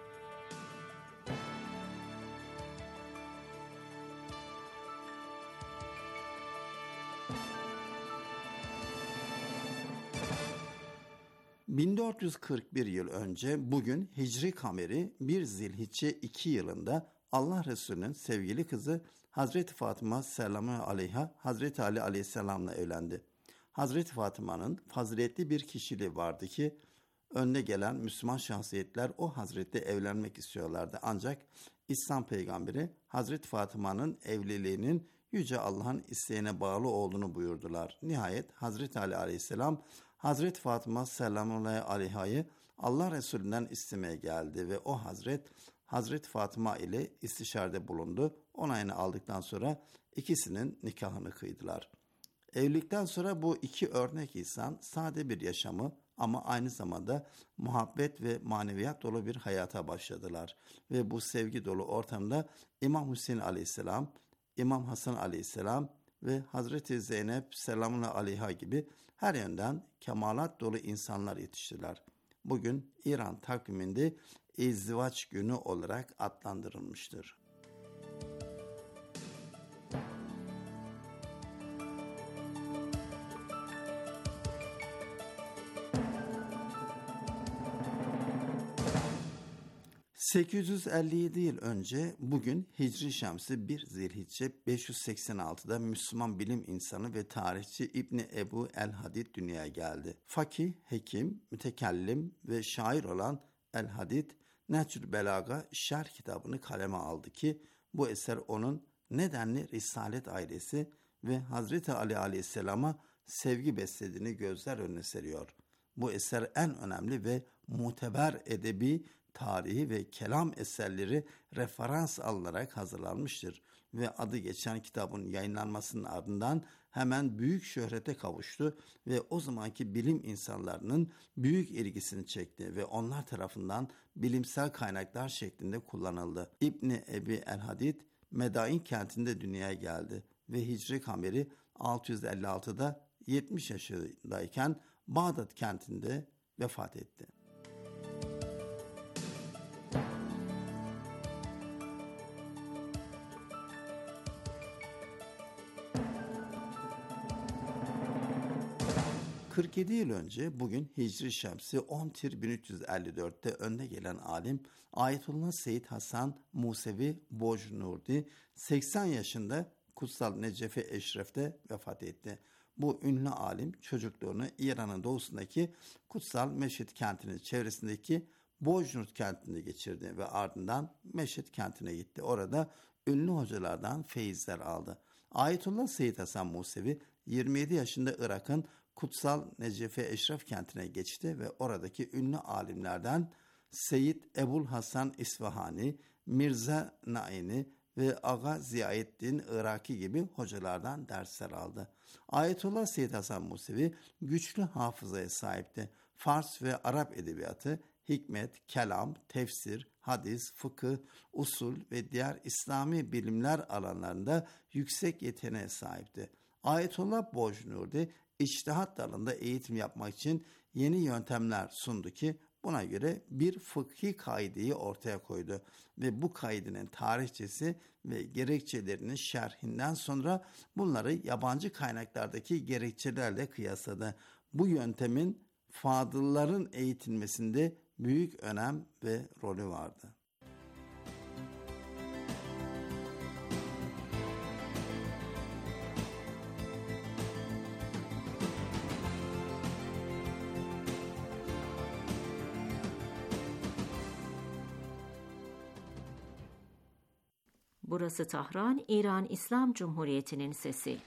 ...1441 yıl önce bugün Hicri Kameri 1 Zilhicce 2 yılında Allah Resulü'nün sevgili kızı Hazreti Fatıma selamun aleyha Hazreti Ali aleyhisselamla evlendi. Hazreti Fatıma'nın faziletli bir kişiliği vardı ki önde gelen Müslüman şahsiyetler o Hazret'le evlenmek istiyorlardı. Ancak İslam peygamberi Hazreti Fatıma'nın evliliğinin Yüce Allah'ın isteğine bağlı olduğunu buyurdular. Nihayet Hazreti Ali aleyhisselam Hazreti Fatıma selamun aleyha'yı Allah Resulü'nden istemeye geldi ve o Hazreti Fatıma ile istişarede bulundu. Onayını aldıktan sonra ikisinin nikahını kıydılar. Evlilikten sonra bu iki örnek insan sade bir yaşamı ama aynı zamanda muhabbet ve maneviyat dolu bir hayata başladılar. Ve bu sevgi dolu ortamda İmam Hüseyin aleyhisselam, İmam Hasan aleyhisselam ve Hazreti Zeynep selamun aleyha gibi her yönden kemalat dolu insanlar yetiştiler. Bugün İran takviminde İzdivaç günü olarak adlandırılmıştır. ...857 yıl önce bugün Hicri Şemsi 1 Zilhicce 586'da Müslüman bilim insanı ve tarihçi İbni Ebu el-Hadid dünyaya geldi. Fakih, hekim, mütekellim ve şair olan el-Hadid, Nehcül Belag'a şerh kitabını kaleme aldı ki bu eser onun nedenli Risalet ailesi ve Hazreti Ali aleyhisselama sevgi beslediğini gözler önüne seriyor. Bu eser en önemli ve muteber edebi, tarihi ve kelam eserleri referans alınarak hazırlanmıştır ve adı geçen kitabın yayınlanmasının ardından hemen büyük şöhrete kavuştu ve o zamanki bilim insanlarının büyük ilgisini çekti ve onlar tarafından bilimsel kaynaklar şeklinde kullanıldı. İbni Ebi el-Hadid Medain kentinde dünyaya geldi ve Hicri Kameri 656'da 70 yaşındayken Bağdat kentinde vefat etti. ...47 yıl önce bugün Hicri Şemsi 10 Tir 1354'te önde gelen alim Ayetullah Seyyid Hasan Musevi Bojnurdi 80 yaşında Kutsal Necefe Eşref'te vefat etti. Bu ünlü alim çocukluğunu İran'ın doğusundaki Kutsal Meşhit kentinin çevresindeki Bojnurt kentinde geçirdi ve ardından Meşhit kentine gitti. Orada ünlü hocalardan feyizler aldı. Ayetullah Seyyid Hasan Musevi 27 yaşında Irak'ın Kutsal Necefe Eşref kentine geçti ve oradaki ünlü alimlerden Seyyid Ebul Hasan İsfahani, Mirza Naini ve Aga Ziyaettin Iraki gibi hocalardan dersler aldı. Ayetullah Seyyid Hasan Musevi güçlü hafızaya sahipti. Fars ve Arap edebiyatı, hikmet, kelam, tefsir, hadis, fıkıh, usul ve diğer İslami bilimler alanlarında yüksek yeteneğe sahipti. Ayetullah Bojnurdi içtihat dalında eğitim yapmak için yeni yöntemler sundu ki buna göre bir fıkhi kaideyi ortaya koydu ve bu kaidenin tarihçesi ve gerekçelerinin şerhinden sonra bunları yabancı kaynaklardaki gerekçelerle kıyasladı. Bu yöntemin fadılların eğitilmesinde büyük önem ve rolü vardı. Burası Tahran, İran İslam Cumhuriyeti'nin sesi.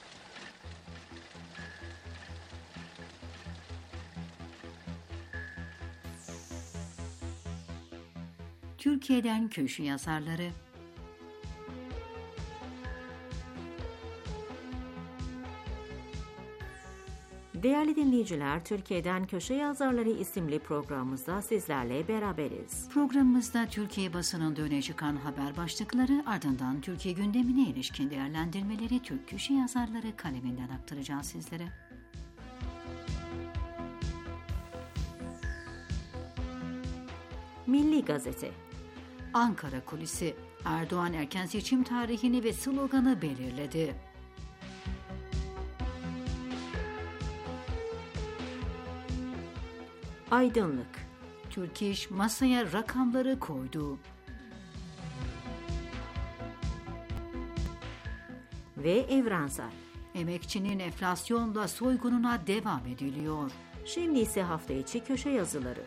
Türkiye'den köşe yazarları. Değerli dinleyiciler, Türkiye'den Köşe Yazarları isimli programımızda sizlerle beraberiz. Programımızda Türkiye basınında öne çıkan haber başlıkları, ardından Türkiye gündemine ilişkin değerlendirmeleri Türk Köşe Yazarları kaleminden aktaracağız sizlere. Milli Gazete. Ankara Kulisi, Erdoğan erken seçim tarihini ve sloganı belirledi. Aydınlık. Türk İş masaya rakamları koydu. Ve Evrensel. Emekçinin enflasyonla soygununa devam ediliyor. Şimdi ise hafta içi köşe yazıları.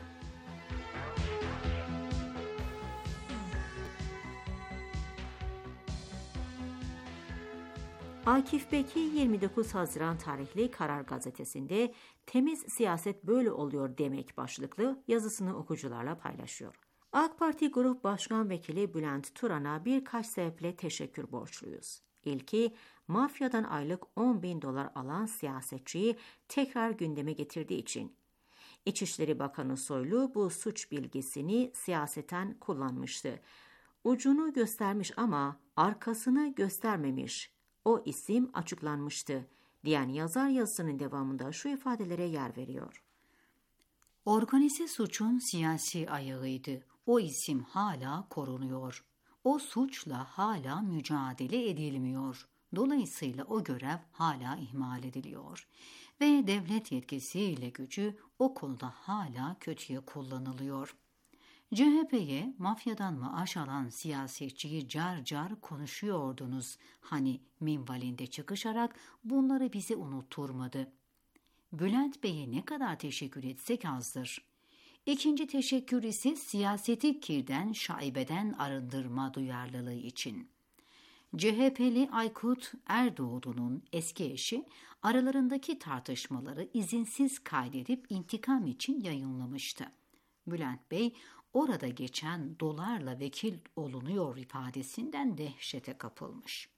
Akif Beki 29 Haziran tarihli Karar Gazetesi'nde "Temiz siyaset böyle oluyor demek" başlıklı yazısını okuyucularla paylaşıyor. AK Parti Grup Başkan Vekili Bülent Turan'a birkaç sebeple teşekkür borçluyuz. İlki, mafyadan aylık 10.000 dolar alan siyasetçiyi tekrar gündeme getirdiği için. İçişleri Bakanı Soylu bu suç bilgisini siyaseten kullanmıştı. Ucunu göstermiş ama arkasını göstermemiş. O isim açıklanmıştı diyen yazar yazısının devamında şu ifadelere yer veriyor. Organize suçun siyasi ayağıydı. O isim hala korunuyor. O suçla hala mücadele edilmiyor. Dolayısıyla o görev hala ihmal ediliyor. Ve devlet yetkisiyle gücü o konuda hala kötüye kullanılıyor. CHP'ye mafyadan maaş alan siyasetçiyi car car konuşuyordunuz. Hani minvalinde çıkışarak bunları bize unutturmadı. Bülent Bey'e ne kadar teşekkür etsek azdır. İkinci teşekkür ise siyaseti kirden, şaibeden arındırma duyarlılığı için. CHP'li Aykut Erdoğdu'nun eski eşi aralarındaki tartışmaları izinsiz kaydedip intikam için yayınlamıştı. Bülent Bey orada geçen dolarla vekil olunuyor ifadesinden dehşete kapılmış.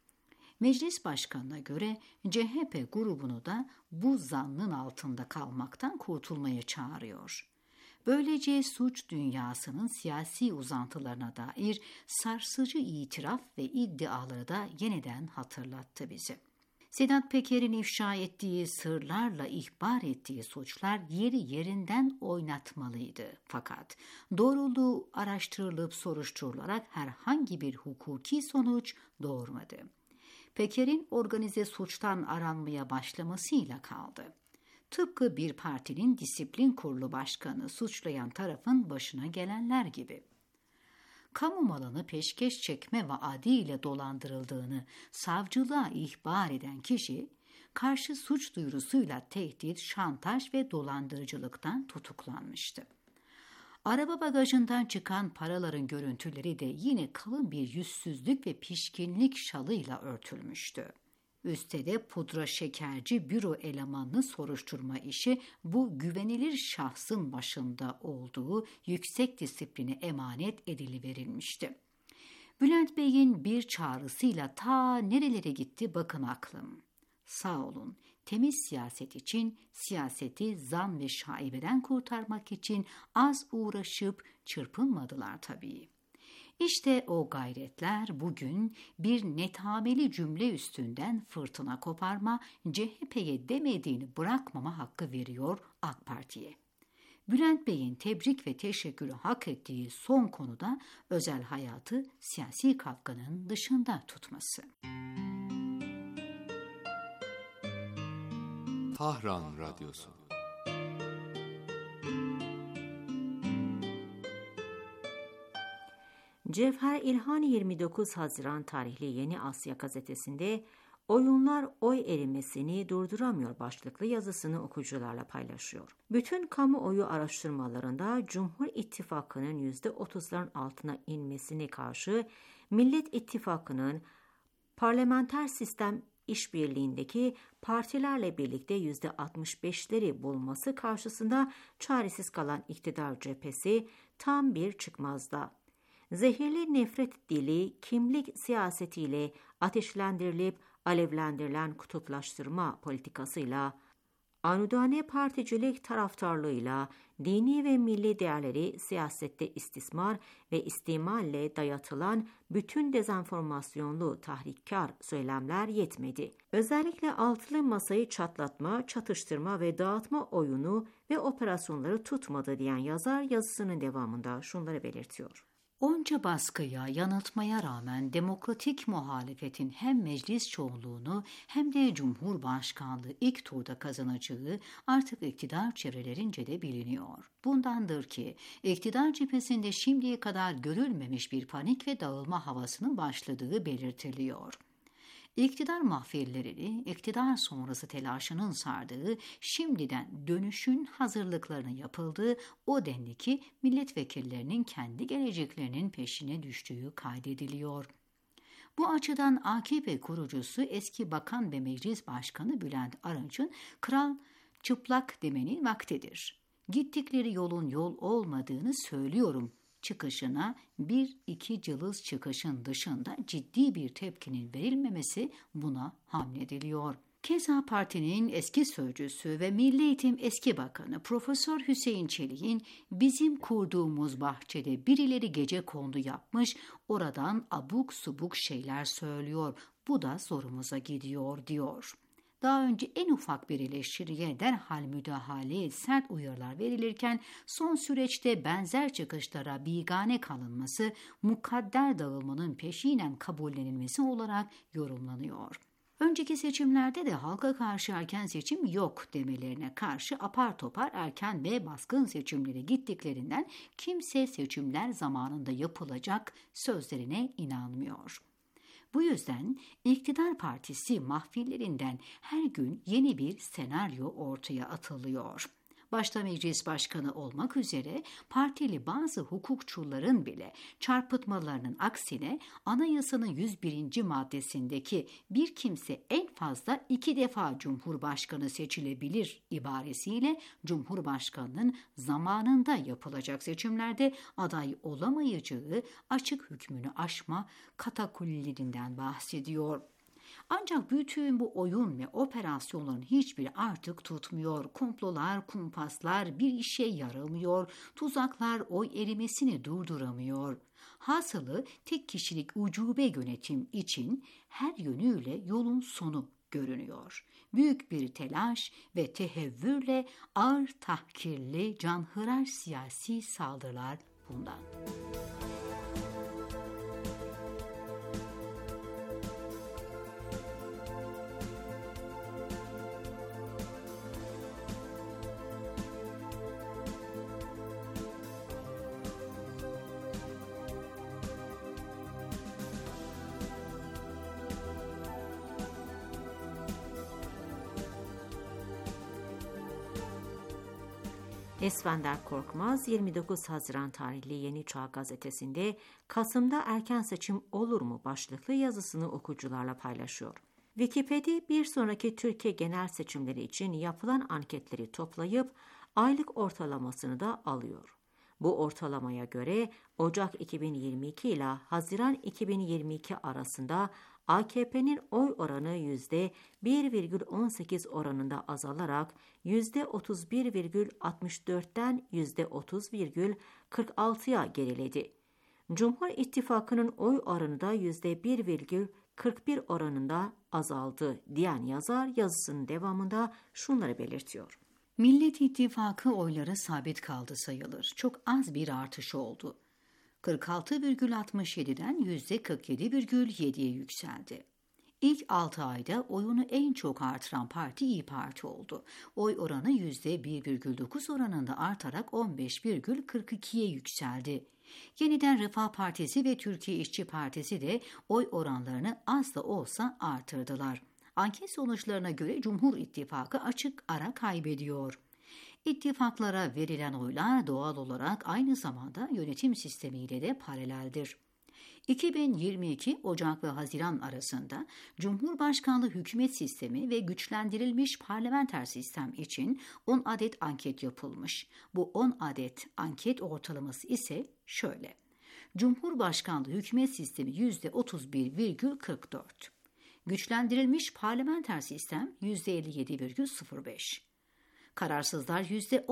Meclis Başkanı'na göre CHP grubunu da bu zannın altında kalmaktan kurtulmaya çağırıyor. Böylece suç dünyasının siyasi uzantılarına dair sarsıcı itiraf ve iddiaları da yeniden hatırlattı bizi. Sedat Peker'in ifşa ettiği, sırlarla ihbar ettiği suçlar yeri yerinden oynatmalıydı. Fakat doğruluğu araştırılıp soruşturularak herhangi bir hukuki sonuç doğurmadı. Peker'in organize suçtan aranmaya başlamasıyla kaldı. Tıpkı bir partinin disiplin kurulu başkanı suçlayan tarafın başına gelenler gibi. Kamu malını peşkeş çekme vaadiyle dolandırıldığını savcılığa ihbar eden kişi, karşı suç duyurusuyla tehdit, şantaj ve dolandırıcılıktan tutuklanmıştı. Araba bagajından çıkan paraların görüntüleri de yine kalın bir yüzsüzlük ve pişkinlik şalıyla örtülmüştü. Üste de pudra şekerci büro elemanını soruşturma işi bu güvenilir şahsın başında olduğu yüksek disipline emanet ediliverilmişti. Bülent Bey'in bir çağrısıyla ta nerelere gitti bakın aklım. Sağ olun, temiz siyaset için, siyaseti zan ve şaibeden kurtarmak için az uğraşıp çırpınmadılar tabii. İşte o gayretler bugün bir netameli cümle üstünden fırtına koparma, CHP'ye demediğini bırakmama hakkı veriyor AK Parti'ye. Bülent Bey'in tebrik ve teşekkürü hak ettiği son konuda özel hayatı siyasi kavganın dışında tutması. Tahran Radyosu. Cevher İlhan 29 Haziran tarihli Yeni Asya gazetesinde "Oyunlar oy erimesini durduramıyor" başlıklı yazısını okuyucularla paylaşıyor. Bütün kamuoyu araştırmalarında Cumhur İttifakı'nın %30'ların altına inmesine karşı Millet İttifakı'nın parlamenter sistem işbirliğindeki partilerle birlikte %65'leri bulması karşısında çaresiz kalan iktidar cephesi tam bir çıkmazda. Zehirli nefret dili, kimlik siyasetiyle ateşlendirilip alevlendirilen kutuplaştırma politikasıyla anudane particilik taraftarlığıyla dini ve milli değerleri siyasette istismar ve istimalle dayatılan bütün dezenformasyonlu tahrikkar söylemler yetmedi. Özellikle altılı masayı çatlatma, çatıştırma ve dağıtma oyunu ve operasyonları tutmadı diyen yazar yazısının devamında şunları belirtiyor. Onca baskıya, yanıltmaya rağmen demokratik muhalefetin hem meclis çoğunluğunu hem de Cumhurbaşkanlığı ilk turda kazanacağı artık iktidar çevrelerince de biliniyor. Bundandır ki iktidar cephesinde şimdiye kadar görülmemiş bir panik ve dağılma havasının başladığı belirtiliyor. İktidar mahfillerini, iktidar sonrası telaşının sardığı, şimdiden dönüşün hazırlıklarının yapıldığı o denli ki milletvekillerinin kendi geleceklerinin peşine düştüğü kaydediliyor. Bu açıdan AKP kurucusu eski bakan ve meclis başkanı Bülent Arınç'ın kral çıplak demenin vaktidir. Gittikleri yolun yol olmadığını söylüyorum çıkışına bir iki cılız çıkışın dışında ciddi bir tepkinin verilmemesi buna hamlediliyor. Keza partinin eski sözcüsü ve Milli Eğitim eski bakanı Profesör Hüseyin Çelik'in bizim kurduğumuz bahçede birileri gecekondu yapmış, oradan abuk subuk şeyler söylüyor, bu da zorumuza gidiyor diyor. Daha önce en ufak bir eleştiriye derhal müdahale, sert uyarılar verilirken son süreçte benzer çıkışlara bigane kalınması, mukadder dağılmanın peşinen kabullenilmesi olarak yorumlanıyor. Önceki seçimlerde de halka karşı erken seçim yok demelerine karşı apar topar erken ve baskın seçimlere gittiklerinden kimse seçimler zamanında yapılacak sözlerine inanmıyor. Bu yüzden iktidar partisi mahfillerinden her gün yeni bir senaryo ortaya atılıyor. Başta meclis başkanı olmak üzere partili bazı hukukçuların bile çarpıtmalarının aksine anayasanın 101. maddesindeki bir kimse en fazla 2 defa Cumhurbaşkanı seçilebilir ibaresiyle Cumhurbaşkanının zamanında yapılacak seçimlerde aday olamayacağı açık hükmünü aşma katakullerinden bahsediyor. Ancak bütün bu oyun ve operasyonların hiçbiri artık tutmuyor. Komplolar, kumpaslar bir işe yaramıyor. Tuzaklar oy erimesini durduramıyor. Hasılı tek kişilik ucube yönetim için her yönüyle yolun sonu görünüyor. Büyük bir telaş ve tehevvürle ağır tahkirli, canhıraş siyasi saldırılar bundan. Esfender Korkmaz 29 Haziran tarihli Yeni Çağ gazetesinde Kasım'da erken seçim olur mu başlıklı yazısını okuyucularla paylaşıyor. Wikipedia bir sonraki Türkiye genel seçimleri için yapılan anketleri toplayıp aylık ortalamasını da alıyor. Bu ortalamaya göre Ocak 2022 ile Haziran 2022 arasında AKP'nin oy oranı %1,18 oranında azalarak %31,64'ten %30,46'ya geriledi. Cumhur İttifakı'nın oy oranı da %1,41 oranında azaldı diyen yazar yazısının devamında şunları belirtiyor. Millet İttifakı oyları sabit kaldı sayılır. Çok az bir artış oldu. 46,67'den %47,7'ye yükseldi. İlk 6 ayda oyunu en çok artıran parti İYİ Parti oldu. Oy oranı %1,9 oranında artarak 15,42'ye yükseldi. Yeniden Refah Partisi ve Türkiye İşçi Partisi de oy oranlarını az da olsa artırdılar. Anket sonuçlarına göre Cumhur İttifakı açık ara kaybediyor. İttifaklara verilen oylar doğal olarak aynı zamanda yönetim sistemiyle de paraleldir. 2022 Ocak ve Haziran arasında Cumhurbaşkanlığı hükümet sistemi ve güçlendirilmiş parlamenter sistem için 10 adet anket yapılmış. Bu 10 adet anket ortalaması ise şöyle. Cumhurbaşkanlığı hükümet sistemi %31,44. Güçlendirilmiş parlamenter sistem %57,05. Kararsızlar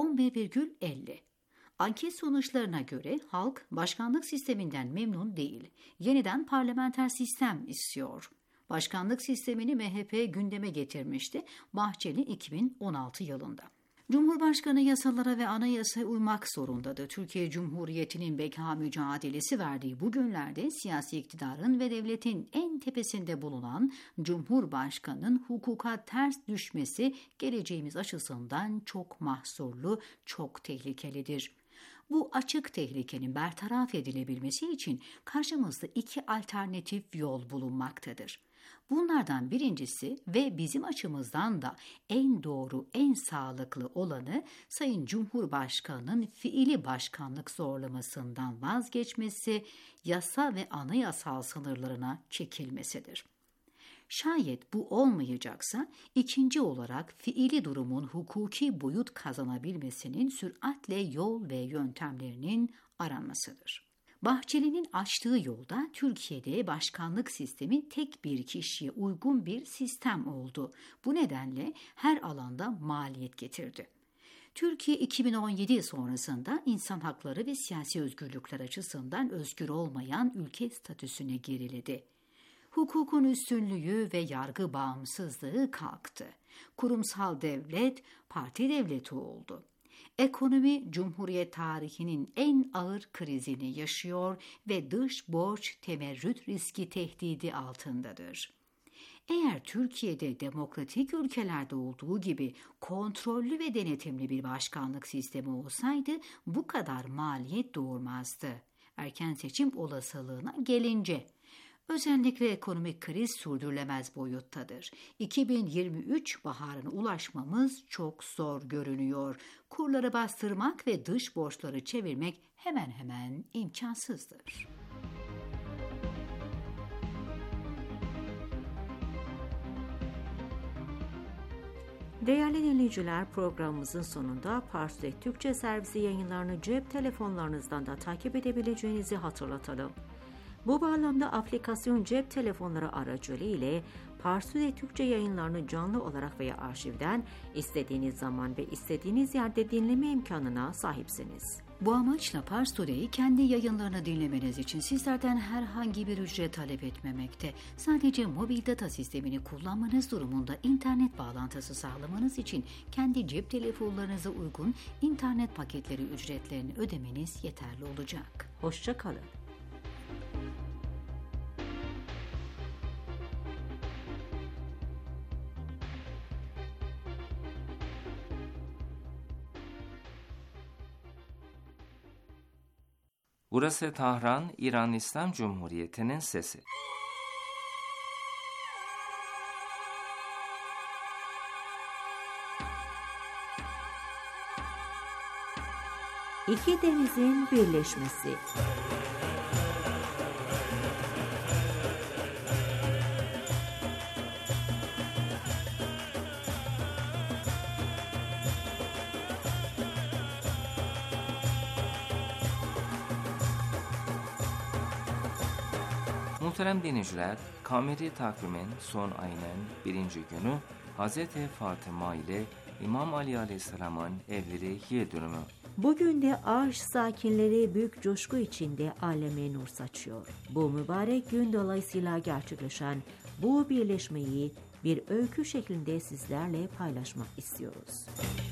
%11,50. Anket sonuçlarına göre halk başkanlık sisteminden memnun değil. Yeniden parlamenter sistem istiyor. Başkanlık sistemini MHP gündeme getirmişti Bahçeli 2016 yılında. Cumhurbaşkanı yasalara ve anayasaya uymak zorundadır. Türkiye Cumhuriyeti'nin beka mücadelesi verdiği bu günlerde siyasi iktidarın ve devletin en tepesinde bulunan Cumhurbaşkanı'nın hukuka ters düşmesi geleceğimiz açısından çok mahsurlu, çok tehlikelidir. Bu açık tehlikenin bertaraf edilebilmesi için karşımızda iki alternatif yol bulunmaktadır. Bunlardan birincisi ve bizim açımızdan da en doğru, en sağlıklı olanı Sayın Cumhurbaşkanı'nın fiili başkanlık zorlamasından vazgeçmesi, yasa ve anayasal sınırlarına çekilmesidir. Şayet bu olmayacaksa ikinci olarak fiili durumun hukuki boyut kazanabilmesinin süratle yol ve yöntemlerinin aranmasıdır. Bahçeli'nin açtığı yolda Türkiye'de başkanlık sistemi tek bir kişiye uygun bir sistem oldu. Bu nedenle her alanda maliyet getirdi. Türkiye 2017 sonrasında insan hakları ve siyasi özgürlükler açısından özgür olmayan ülke statüsüne geriledi. Hukukun üstünlüğü ve yargı bağımsızlığı kalktı. Kurumsal devlet parti devleti oldu. Ekonomi Cumhuriyet tarihinin en ağır krizini yaşıyor ve dış borç temerrüt riski tehdidi altındadır. Eğer Türkiye'de demokratik ülkelerde olduğu gibi kontrollü ve denetimli bir başkanlık sistemi olsaydı bu kadar maliyet doğurmazdı. Erken seçim olasılığına gelince, özellikle ekonomik kriz sürdürülemez boyuttadır. 2023 baharına ulaşmamız çok zor görünüyor. Kurları bastırmak ve dış borçları çevirmek hemen hemen imkansızdır. Değerli dinleyiciler, programımızın sonunda Parsi Türkçe servisi yayınlarını cep telefonlarınızdan da takip edebileceğinizi hatırlatalım. Bu bağlamda aplikasyon cep telefonları aracılığı ile Parsi Türkçe yayınlarını canlı olarak veya arşivden istediğiniz zaman ve istediğiniz yerde dinleme imkanına sahipsiniz. Bu amaçla Pars Today'i kendi yayınlarını dinlemeniz için sizlerden herhangi bir ücret talep etmemekte. Sadece mobil data sistemini kullanmanız durumunda internet bağlantısı sağlamanız için kendi cep telefonlarınıza uygun internet paketleri ücretlerini ödemeniz yeterli olacak. Hoşça kalın. Burası Tahran, İran İslam Cumhuriyeti'nin sesi. İki denizin birleşmesi. Muhterem dinleyiciler, Kameri takvimin son ayının 1. günü Hz. Fatıma ile İmam Ali Aleyhisselam'ın evleri yıl dönümü. Bugün de arş sakinleri büyük coşku içinde aleme nur saçıyor. Bu mübarek gün dolayısıyla gerçekleşen bu birleşmeyi bir öykü şeklinde sizlerle paylaşmak istiyoruz.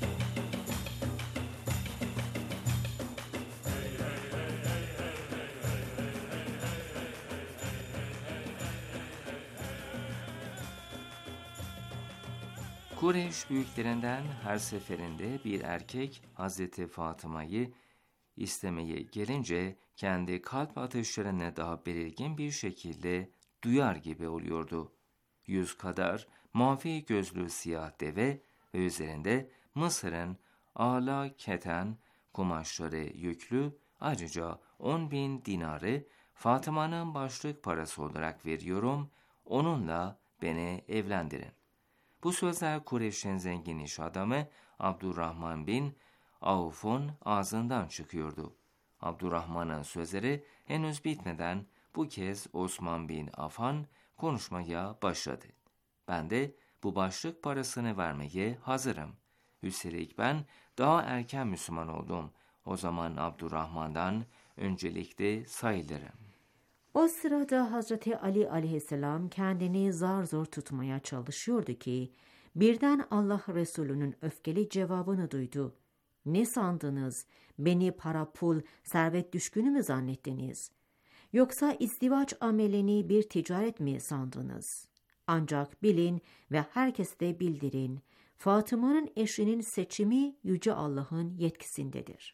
Kureyş büyüklerinden her seferinde bir erkek Hazreti Fatıma'yı istemeye gelince kendi kalp atışlarını daha belirgin bir şekilde duyar gibi oluyordu. 100 kadar mavi gözlü siyah deve ve üzerinde Mısır'ın âlâ keten kumaşları yüklü, ayrıca 10.000 dinarı Fatıma'nın başlık parası olarak veriyorum, onunla beni evlendirin. Bu sözler Kureyş'in zengin iş adamı Abdurrahman bin Avf'un ağzından çıkıyordu. Abdurrahman'ın sözleri henüz bitmeden bu kez Osman bin Affan konuşmaya başladı. Ben de bu başlık parasını vermeye hazırım. Üstelik ben daha erken Müslüman oldum. O zaman Abdurrahman'dan öncelikli sayılırım. O sırada Hazreti Ali aleyhisselam kendini zar zor tutmaya çalışıyordu ki birden Allah Resulü'nün öfkeli cevabını duydu. Ne sandınız? Beni para pul, servet düşkünü mü zannettiniz? Yoksa izdivaç amelini bir ticaret mi sandınız? Ancak bilin ve herkese de bildirin. Fatıma'nın eşinin seçimi Yüce Allah'ın yetkisindedir.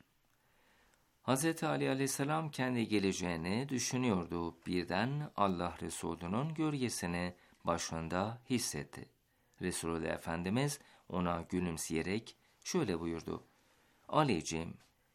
Hz. Ali aleyhisselam kendi geleceğini düşünüyordu. Birden Allah Resulü'nün gölgesini başında hissetti. Resulullah Efendimiz ona gülümseyerek şöyle buyurdu. Ali'ciğim,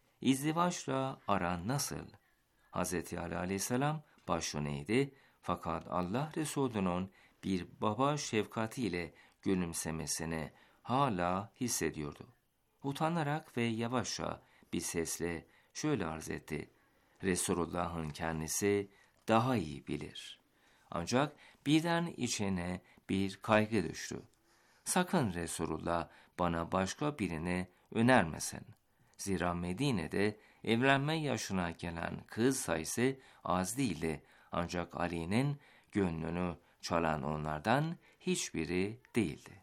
izdivaçla aran nasıl? Hz. Ali aleyhisselam başını eğdi fakat Allah Resulü'nün bir baba şefkatiyle gülümsemesini hala hissediyordu. Utanarak ve yavaşça bir sesle şöyle arz etti. Resulullah'ın kendisi daha iyi bilir. Ancak birden içine bir kaygı düştü. Sakın Resulullah bana başka birini önermesin. Zira Medine'de evlenme yaşına gelen kız sayısı az değildi. Ancak Ali'nin gönlünü çalan onlardan hiçbiri değildi.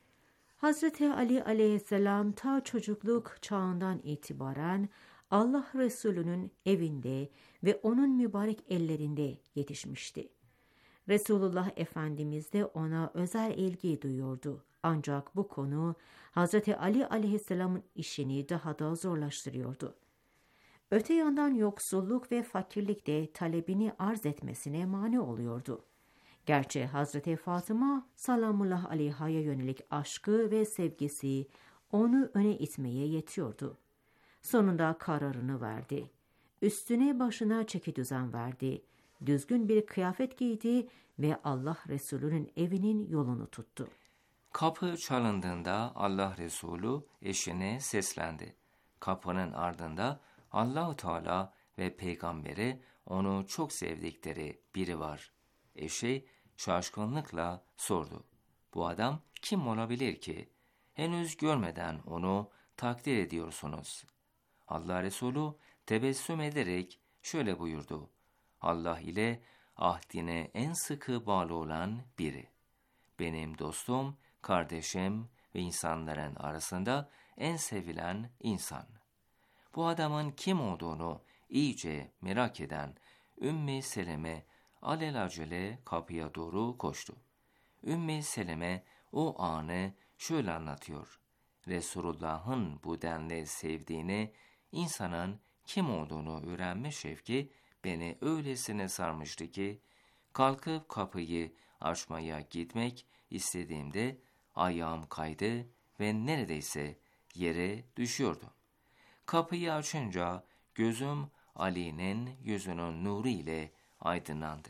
Hazreti Ali aleyhisselam ta çocukluk çağından itibaren Allah Resulü'nün evinde ve onun mübarek ellerinde yetişmişti. Resulullah Efendimiz de ona özel ilgi duyuyordu. Ancak bu konu Hazreti Ali aleyhisselamın işini daha da zorlaştırıyordu. Öte yandan yoksulluk ve fakirlik de talebini arz etmesine mani oluyordu. Gerçi Hazreti Fatıma salamullah aleyha'ya yönelik aşkı ve sevgisi onu öne itmeye yetiyordu. Sonunda kararını verdi. Üstüne başına çekidüzen verdi. Düzgün bir kıyafet giydi ve Allah Resulü'nün evinin yolunu tuttu. Kapı çalındığında Allah Resulü eşine seslendi. Kapının ardında Allah-u Teala ve peygamberi onu çok sevdikleri biri var. Eşi şaşkınlıkla sordu. Bu adam kim olabilir ki? Henüz görmeden onu takdir ediyorsunuz. Allah Resulü tebessüm ederek şöyle buyurdu. Allah ile ahdine en sıkı bağlı olan biri. Benim dostum, kardeşim ve insanların arasında en sevilen insan. Bu adamın kim olduğunu iyice merak eden Ümmü Seleme alelacele kapıya doğru koştu. Ümmü Seleme o anı şöyle anlatıyor. Resulullah'ın bu denli sevdiğini, insanın kim olduğunu öğrenme şevki beni öylesine sarmıştı ki, kalkıp kapıyı açmaya gitmek istediğimde ayağım kaydı ve neredeyse yere düşüyordum. Kapıyı açınca gözüm Ali'nin yüzünün nuru ile aydınlandı.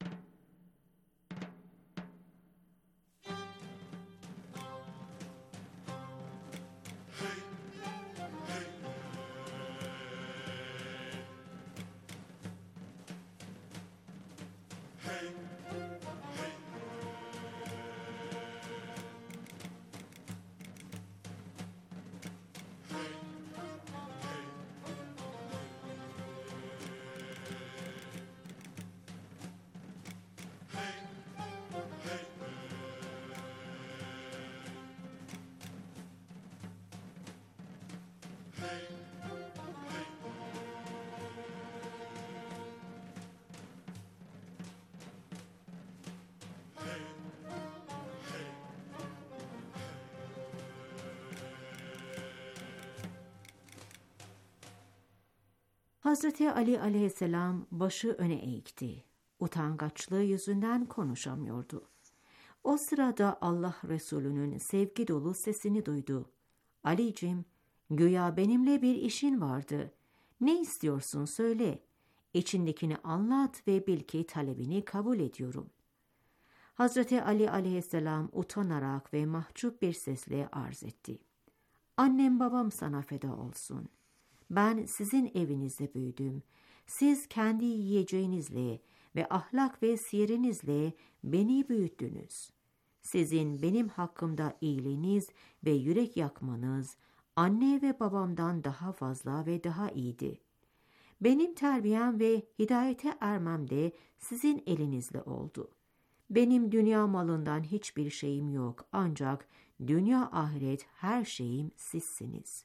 Hazreti Ali aleyhisselam başı öne eğikti. Utangaçlığı yüzünden konuşamıyordu. O sırada Allah Resulü'nün sevgi dolu sesini duydu. Ali'cim, güya benimle bir işin vardı. Ne istiyorsun söyle. İçindekini anlat ve bil ki talebini kabul ediyorum. Hazreti Ali aleyhisselam utanarak ve mahcup bir sesle arz etti. Annem babam sana feda olsun. Ben sizin evinizde büyüdüm. Siz kendi yiyeceğinizle ve ahlak ve sirinizle beni büyüttünüz. Sizin benim hakkımda iyiliğiniz ve yürek yakmanız anne ve babamdan daha fazla ve daha iyiydi. Benim terbiyem ve hidayete ermem de sizin elinizle oldu. Benim dünya malından hiçbir şeyim yok, ancak dünya ahiret her şeyim sizsiniz.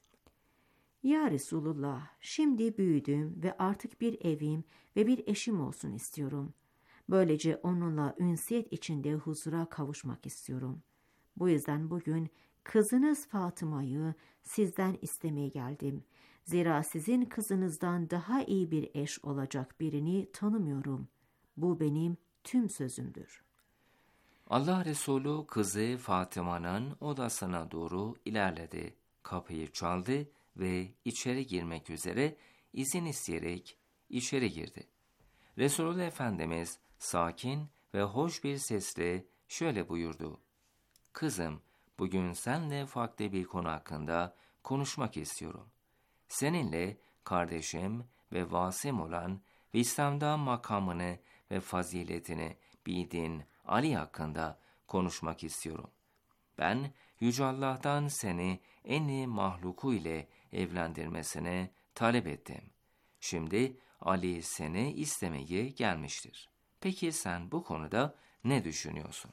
Ya Resulullah, şimdi büyüdüm ve artık bir evim ve bir eşim olsun istiyorum. Böylece onunla ünsiyet içinde huzura kavuşmak istiyorum. Bu yüzden bugün kızınız Fatıma'yı sizden istemeye geldim. Zira sizin kızınızdan daha iyi bir eş olacak birini tanımıyorum. Bu benim tüm sözümdür. Allah Resulü kızı Fatıma'nın odasına doğru ilerledi. Kapıyı çaldı ve içeri girmek üzere izin isteyerek içeri girdi. Resulullah Efendimiz sakin ve hoş bir sesle şöyle buyurdu. Kızım, bugün seninle farklı bir konu hakkında konuşmak istiyorum. Seninle kardeşim ve vasim olan ve İslam'da makamını ve faziletini bildiğin Ali hakkında konuşmak istiyorum. Ben Yüce Allah'tan seni en iyi mahluku ile evlendirmesini talep ettim. Şimdi Ali seni istemeye gelmiştir. Peki sen bu konuda ne düşünüyorsun?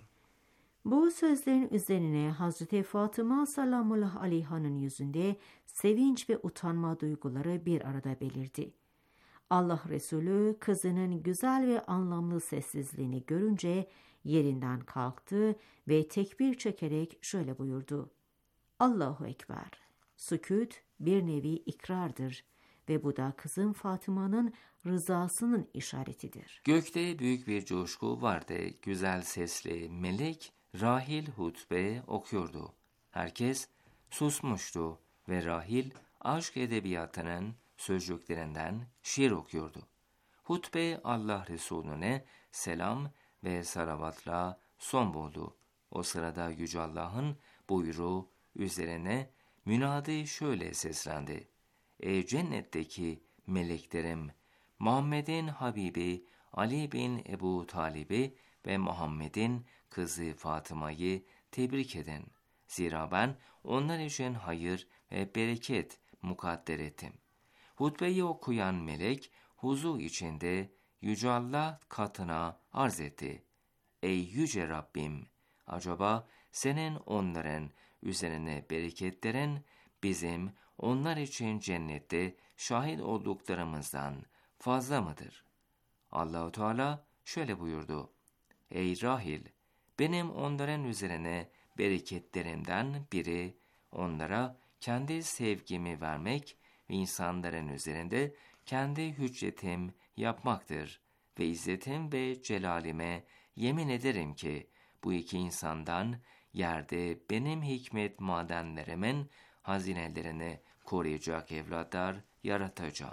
Bu sözlerin üzerine Hazreti Fatıma sallallahu aleyhanın yüzünde sevinç ve utanma duyguları bir arada belirdi. Allah Resulü kızının güzel ve anlamlı sessizliğini görünce yerinden kalktı ve tekbir çekerek şöyle buyurdu. Allahu Ekber. Sükût bir nevi ikrardır ve bu da kızım Fatıma'nın rızasının işaretidir. Gökte büyük bir coşku vardı. Güzel sesli melek Rahil hutbe okuyordu. Herkes susmuştu ve Rahil aşk edebiyatının sözcüklerinden şiir okuyordu. Hutbe Allah Resulüne selam ve salavatla son buldu. O sırada Yüce Allah'ın buyruğu üzerine münadi şöyle seslendi. Ey cennetteki meleklerim, Muhammed'in Habibi Ali bin Ebu Talib'i ve Muhammed'in kızı Fatıma'yı tebrik edin. Zira ben onlar için hayır ve bereket mukadder ettim. Hutbeyi okuyan melek huzur içinde Yüce Allah katına arz etti. Ey Yüce Rabbim! Acaba senin onların üzerine bereketlerin bizim onlar için cennette şahit olduklarımızdan fazla mıdır? Allah-u Teala şöyle buyurdu. Ey Rahil! Benim onların üzerine bereketlerimden biri onlara kendi sevgimi vermek ve insanların üzerinde kendi hüccetim yapmaktır. Ve izzetim ve celalime yemin ederim ki bu iki insandan yerde benim hikmet madenlerimin hazinelerini koruyacak evlatlar yaratacağım.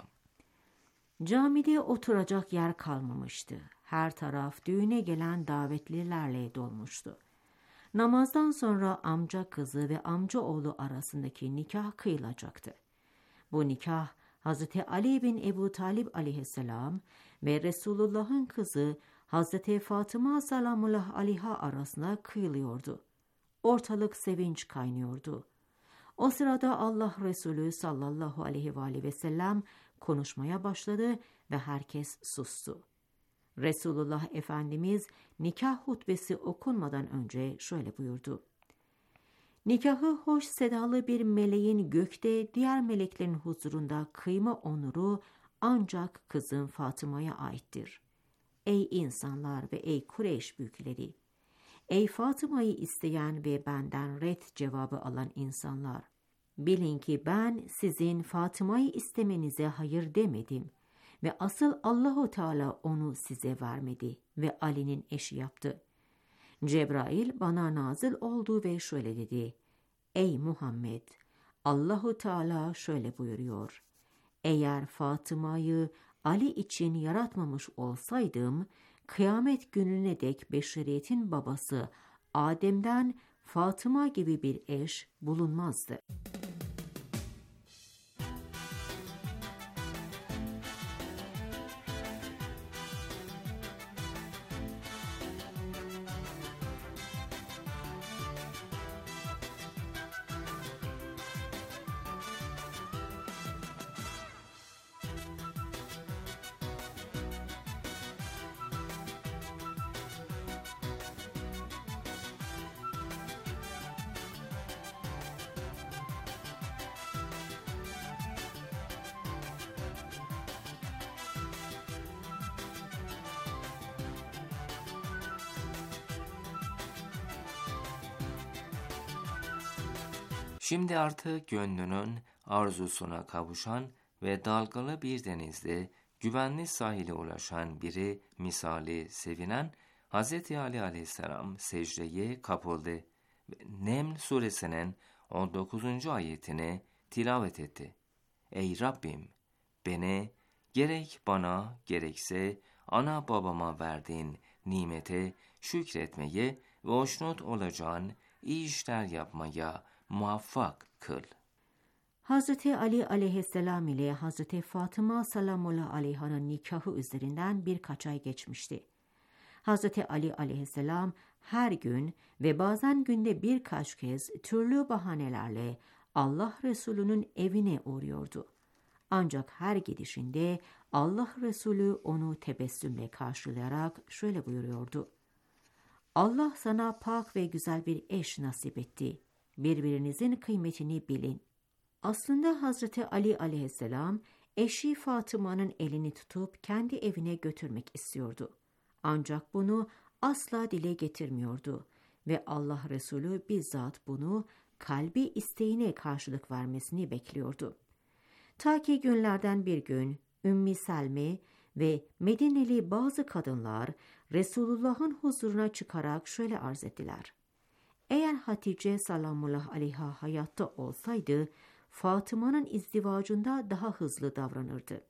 Camide oturacak yer kalmamıştı. Her taraf düğüne gelen davetlilerle dolmuştu. Namazdan sonra amca kızı ve amca oğlu arasındaki nikah kıyılacaktı. Bu nikah Hazreti Ali bin Ebu Talib aleyhisselam ve Resulullah'ın kızı Hazreti Fatıma salamullah aleyha arasında kıyılıyordu. Ortalık sevinç kaynıyordu. O sırada Allah Resulü sallallahu aleyhi ve sellem konuşmaya başladı ve herkes sustu. Resulullah Efendimiz nikah hutbesi okunmadan önce şöyle buyurdu. Nikahı hoş sedalı bir meleğin gökte diğer meleklerin huzurunda kıyma onuru ancak kızım Fatıma'ya aittir. Ey insanlar ve ey Kureyş büyükleri! Ey Fatıma'yı isteyen ve benden red cevabı alan insanlar! Bilin ki ben sizin Fatıma'yı istemenize hayır demedim ve asıl Allahu Teala onu size vermedi ve Ali'nin eşi yaptı. Cebrail bana nazil oldu ve şöyle dedi. Ey Muhammed! Allahu Teala şöyle buyuruyor. Eğer Fatıma'yı Ali için yaratmamış olsaydım, kıyamet gününe dek beşeriyetin babası Adem'den Fatıma gibi bir eş bulunmazdı. Şimdi artık gönlünün arzusuna kavuşan ve dalgalı bir denizde güvenli sahile ulaşan biri misali sevinen Hz. Ali aleyhisselam secdeye kapıldı ve Neml suresinin 19. ayetini tilavet etti. Ey Rabbim, beni gerek bana gerekse ana babama verdiğin nimete şükretmeye ve hoşnut olacağın iyi işler yapmaya muvaffak kıl. Hz. Ali aleyhisselam ile Hz. Fatıma salamuallahu aleyhanın nikahı üzerinden birkaç ay geçmişti. Hz. Ali aleyhisselam her gün ve bazen günde birkaç kez türlü bahanelerle Allah Resulü'nün evine uğruyordu. Ancak her gidişinde Allah Resulü onu tebessümle karşılayarak şöyle buyuruyordu. Allah sana pak ve güzel bir eş nasip etti. Birbirinizin kıymetini bilin. Aslında Hazreti Ali aleyhisselam eşi Fatıma'nın elini tutup kendi evine götürmek istiyordu. Ancak bunu asla dile getirmiyordu ve Allah Resulü bizzat bunu kalbi isteğine karşılık vermesini bekliyordu. Ta ki günlerden bir gün Ümmü Selme ve Medineli bazı kadınlar Resulullah'ın huzuruna çıkarak şöyle arz ettiler. Eğer Hatice salamuallahu aleyha hayatta olsaydı, Fatıma'nın izdivacında daha hızlı davranırdı.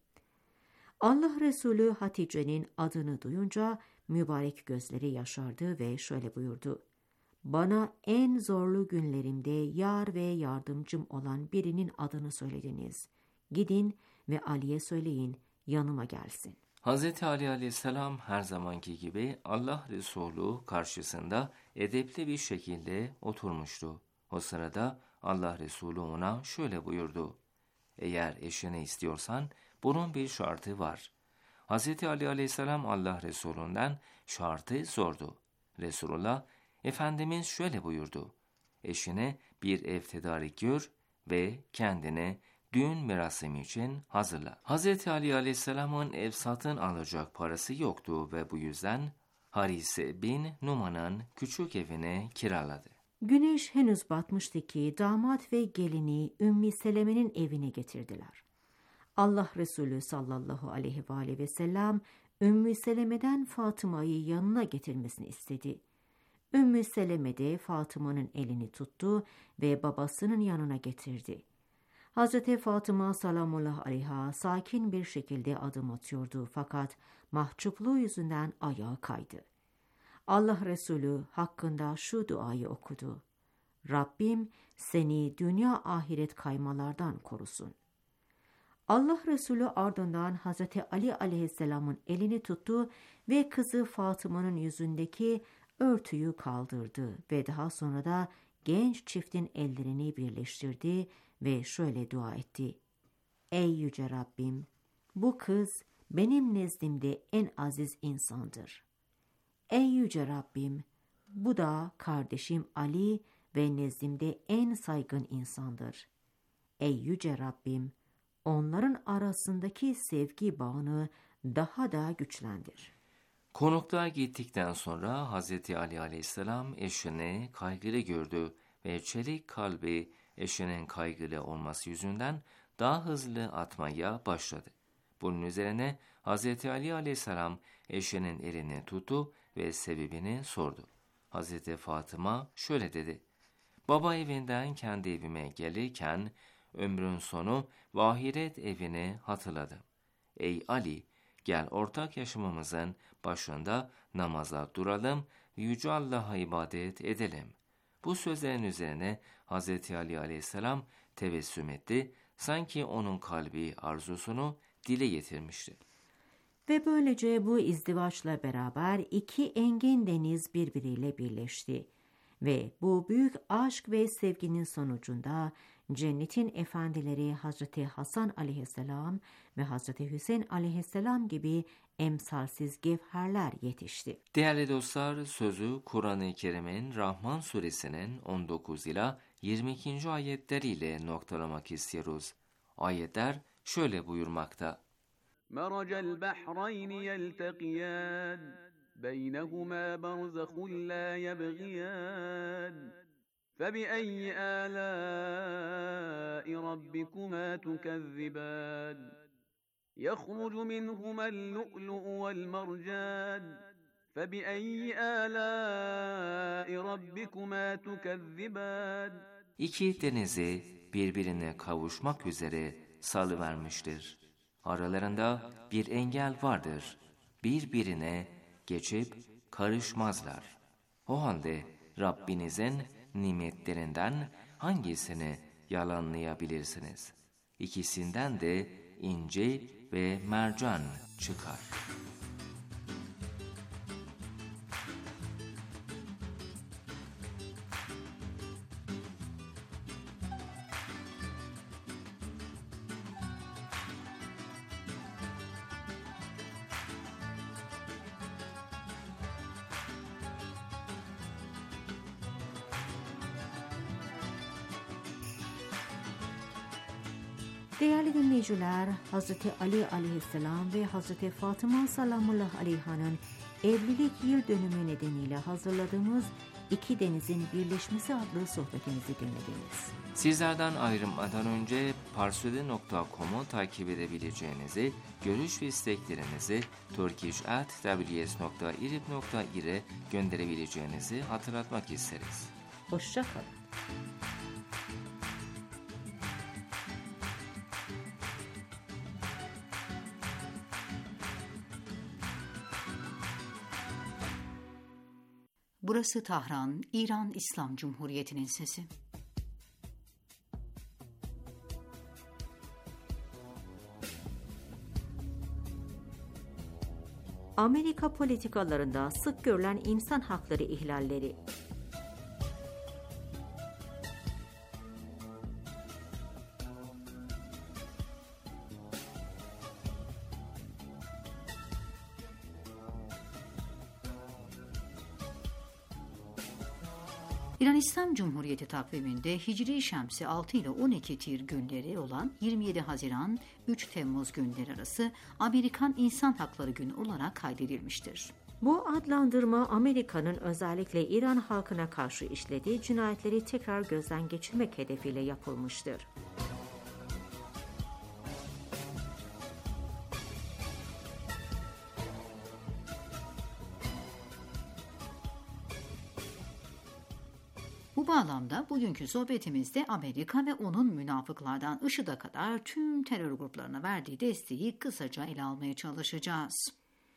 Allah Resulü Hatice'nin adını duyunca mübarek gözleri yaşardı ve şöyle buyurdu. Bana en zorlu günlerimde yar ve yardımcım olan birinin adını söylediniz. Gidin ve Ali'ye söyleyin, yanıma gelsin. Hz. Ali aleyhisselam her zamanki gibi Allah Resulü karşısında edepli bir şekilde oturmuştu. O sırada Allah Resulü ona şöyle buyurdu. Eğer eşini istiyorsan bunun bir şartı var. Hz. Ali aleyhisselam Allah Resulü'nden şartı sordu. Resulullah, Efendimiz şöyle buyurdu. Eşine bir ev tedarik gör ve kendine düğün merasimi için hazırla. Hz. Ali aleyhisselamın ev satın alacak parası yoktu ve bu yüzden Harise bin Numan'ın küçük evine kiraladı. Güneş henüz batmıştı ki damat ve gelini Ümmü Seleme'nin evine getirdiler. Allah Resulü sallallahu aleyhi ve sellem Ümmü Seleme'den Fatıma'yı yanına getirmesini istedi. Ümmü Seleme de Fatıma'nın elini tuttu ve babasının yanına getirdi. Hazreti Fatıma salamuallahu aleyha sakin bir şekilde adım atıyordu fakat mahcupluğu yüzünden ayağı kaydı. Allah Resulü hakkında şu duayı okudu. Rabbim seni dünya ahiret kaymalardan korusun. Allah Resulü ardından Hazreti Ali aleyhisselamın elini tuttu ve kızı Fatıma'nın yüzündeki örtüyü kaldırdı ve daha sonra da genç çiftin ellerini birleştirdi ve şöyle dua etti. Ey yüce Rabbim, bu kız benim nezdimde en aziz insandır. Ey yüce Rabbim, bu da kardeşim Ali ve nezdimde en saygın insandır. Ey yüce Rabbim, onların arasındaki sevgi bağını daha da güçlendir. Konuklar gittikten sonra Hz. Ali aleyhisselam eşini kaygılı gördü ve çelik kalbi eşinin kaygılı olması yüzünden daha hızlı atmaya başladı. Bunun üzerine Hz. Ali aleyhisselam eşinin elini tuttu ve sebebini sordu. Hz. Fatıma şöyle dedi. Baba evinden kendi evime gelirken ömrün sonu ve ahiret evini hatırladım. Ey Ali, gel ortak yaşamımızın başında namaza duralım ve Yüce Allah'a ibadet edelim. Bu sözlerin üzerine Hz. Ali aleyhisselam tebessüm etti, sanki onun kalbi arzusunu dile getirmişti. Ve böylece bu izdivaçla beraber iki engin deniz birbiriyle birleşti. Ve bu büyük aşk ve sevginin sonucunda cennetin efendileri Hazreti Hasan aleyhisselam ve Hazreti Hüseyin aleyhisselam gibi emsalsiz gevherler yetişti. Değerli dostlar, sözü Kur'an-ı Kerim'in Rahman suresinin 19 ila 22. ayetleriyle noktalamak istiyoruz. Ayetler şöyle buyurmakta. مرج البحرين يلتقيان بينهما برزخ لا يبغيان فَبِأَيِّ آلَاءِ رَبِّكُمَا تُكَذِّبَانِ يَخْرُجُ مِنْهُمَا اللُّؤْلُؤُ وَالْمَرْجَانُ فَبِأَيِّ آلَاءِ رَبِّكُمَا تُكَذِّبَانِ İki denizi birbirine kavuşmak üzere salıvermiştir. Aralarında bir engel vardır. Birbirine geçip karışmazlar. O halde Rabbinizin nimetlerinden hangisini yalanlayabilirsiniz? İkisinden de ince ve mercan çıkar. Değerli dinleyiciler, Hz. Ali aleyhisselam ve Hz. Fatıma salamullah aleyhanın evlilik yıl dönümü nedeniyle hazırladığımız İki Denizin Birleşmesi adlı sohbetimizi dinlediniz. Sizlerden ayrılmadan önce parsudi.com'u takip edebileceğinizi, görüş ve isteklerinizi turkish@ws.irib.ir'e gönderebileceğinizi hatırlatmak isteriz. Hoşça kalın. Burası Tahran, İran İslam Cumhuriyeti'nin sesi. Amerika politikalarında sık görülen insan hakları ihlalleri. İran İslam Cumhuriyeti takviminde Hicri Şemsi 6 ile 12 Tir günleri olan 27 Haziran 3 Temmuz günleri arası Amerikan İnsan Hakları Günü olarak kaydedilmiştir. Bu adlandırma Amerika'nın özellikle İran halkına karşı işlediği cinayetleri tekrar gözden geçirmek hedefiyle yapılmıştır. Bu bağlamda bugünkü sohbetimizde Amerika ve onun münafıklardan IŞİD'e kadar tüm terör gruplarına verdiği desteği kısaca ele almaya çalışacağız.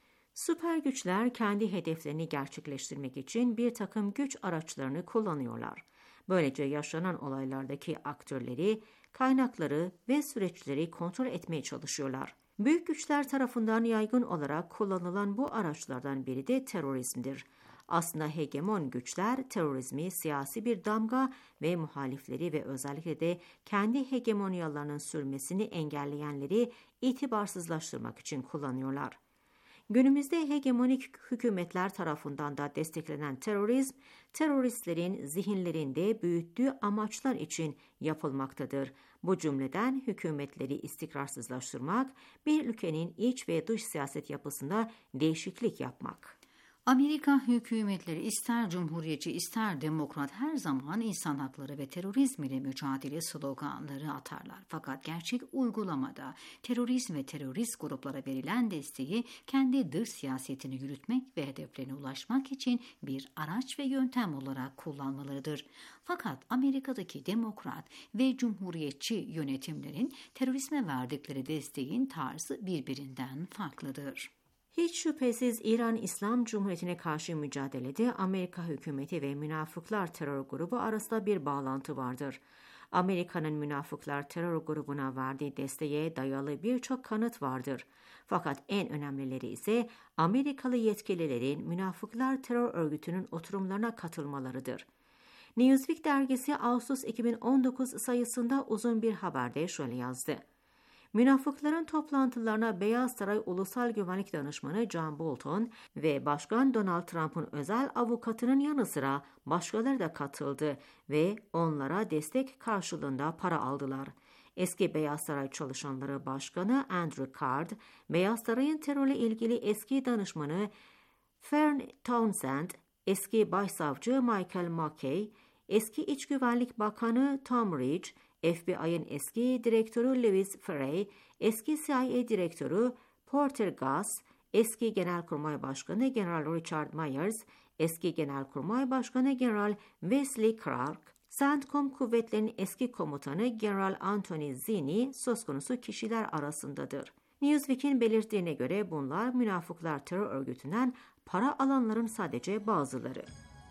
Süper güçler kendi hedeflerini gerçekleştirmek için bir takım güç araçlarını kullanıyorlar. Böylece yaşanan olaylardaki aktörleri, kaynakları ve süreçleri kontrol etmeye çalışıyorlar. Büyük güçler tarafından yaygın olarak kullanılan bu araçlardan biri de terörizmdir. Aslında hegemon güçler terörizmi siyasi bir damga ve muhalifleri ve özellikle de kendi hegemonyalarının sürmesini engelleyenleri itibarsızlaştırmak için kullanıyorlar. Günümüzde hegemonik hükümetler tarafından da desteklenen terörizm, teröristlerin zihinlerinde büyüttüğü amaçlar için yapılmaktadır. Bu cümleden hükümetleri istikrarsızlaştırmak, bir ülkenin iç ve dış siyaset yapısında değişiklik yapmak. Amerika hükümetleri ister cumhuriyetçi ister demokrat her zaman insan hakları ve terörizm ile mücadele sloganları atarlar. Fakat gerçek uygulamada terörizm ve terörist gruplara verilen desteği kendi dış siyasetini yürütmek ve hedeflerine ulaşmak için bir araç ve yöntem olarak kullanmalarıdır. Fakat Amerika'daki demokrat ve cumhuriyetçi yönetimlerin terörizme verdikleri desteğin tarzı birbirinden farklıdır. Hiç şüphesiz İran İslam Cumhuriyeti'ne karşı mücadelede Amerika hükümeti ve münafıklar terör grubu arasında bir bağlantı vardır. Amerika'nın münafıklar terör grubuna verdiği desteğe dayalı birçok kanıt vardır. Fakat en önemlileri ise Amerikalı yetkililerin münafıklar terör örgütünün oturumlarına katılmalarıdır. Newsweek dergisi Ağustos 2019 sayısında uzun bir haberde şöyle yazdı. Münafıkların toplantılarına Beyaz Saray Ulusal Güvenlik Danışmanı John Bolton ve Başkan Donald Trump'ın özel avukatının yanı sıra başkaları da katıldı ve onlara destek karşılığında para aldılar. Eski Beyaz Saray Çalışanları Başkanı Andrew Card, Beyaz Saray'ın terörle ilgili eski danışmanı Fern Townsend, eski Başsavcı Michael Mackey, eski İç Güvenlik Bakanı Tom Ridge, FBI'ın eski direktörü Louis Freeh, eski CIA direktörü Porter Goss, eski Genelkurmay Başkanı General Richard Myers, eski Genelkurmay Başkanı General Wesley Clark, CENTCOM kuvvetlerinin eski komutanı General Anthony Zinni söz konusu kişiler arasındadır. Newsweek'in belirttiğine göre bunlar münafıklar terör örgütünden para alanların sadece bazıları.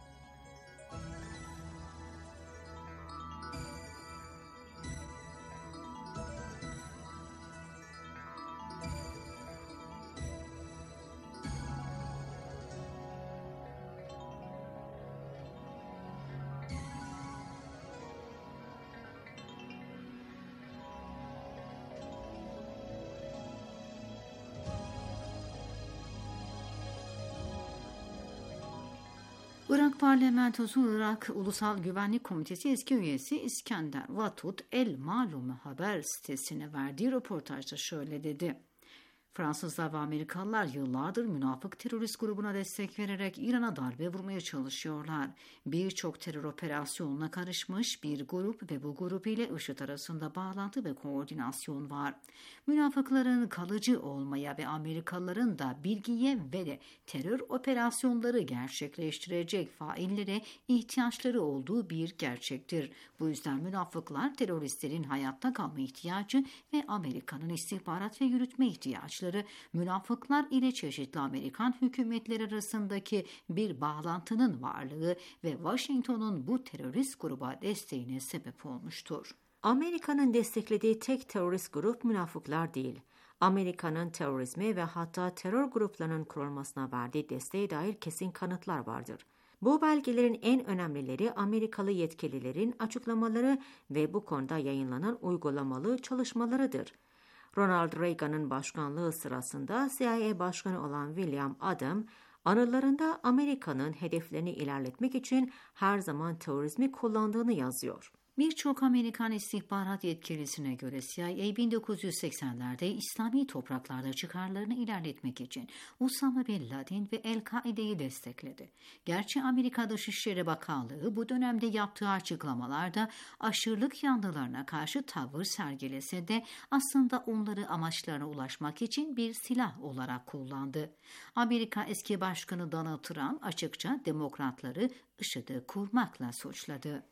Irak Parlamentosu Irak Ulusal Güvenlik Komitesi eski üyesi İskender Vatut El Malume haber sitesine verdiği röportajda şöyle dedi. Fransızlar ve Amerikalılar yıllardır münafık terörist grubuna destek vererek İran'a darbe vurmaya çalışıyorlar. Birçok terör operasyonuna karışmış bir grup ve bu grup ile IŞİD arasında bağlantı ve koordinasyon var. Münafıkların kalıcı olmaya ve Amerikalıların da bilgiye ve de terör operasyonları gerçekleştirecek faillere ihtiyaçları olduğu bir gerçektir. Bu yüzden münafıklar teröristlerin hayatta kalma ihtiyacı ve Amerika'nın istihbarat ve yürütme ihtiyaçları, münafıklar ile çeşitli Amerikan hükümetleri arasındaki bir bağlantının varlığı ve Washington'un bu terörist gruba desteğine sebep olmuştur. Amerika'nın desteklediği tek terörist grup münafıklar değil. Amerika'nın terörizme ve hatta terör gruplarının kurulmasına verdiği desteğe dair kesin kanıtlar vardır. Bu belgelerin en önemlileri Amerikalı yetkililerin açıklamaları ve bu konuda yayınlanan uygulamalı çalışmalarıdır. Ronald Reagan'ın başkanlığı sırasında CIA Başkanı olan William Adam, anılarında Amerika'nın hedeflerini ilerletmek için her zaman terörizmi kullandığını yazıyor. Birçok Amerikan istihbarat yetkilisine göre CIA 1980'lerde İslami topraklarda çıkarlarını ilerletmek için Osama Bin Laden ve El-Kaide'yi destekledi. Gerçi Amerika Dışişleri Bakanlığı bu dönemde yaptığı açıklamalarda aşırılık yanlılarına karşı tavır sergilese de aslında onları amaçlarına ulaşmak için bir silah olarak kullandı. Amerika eski başkanı Donald Trump açıkça demokratları IŞİD'i kurmakla suçladı.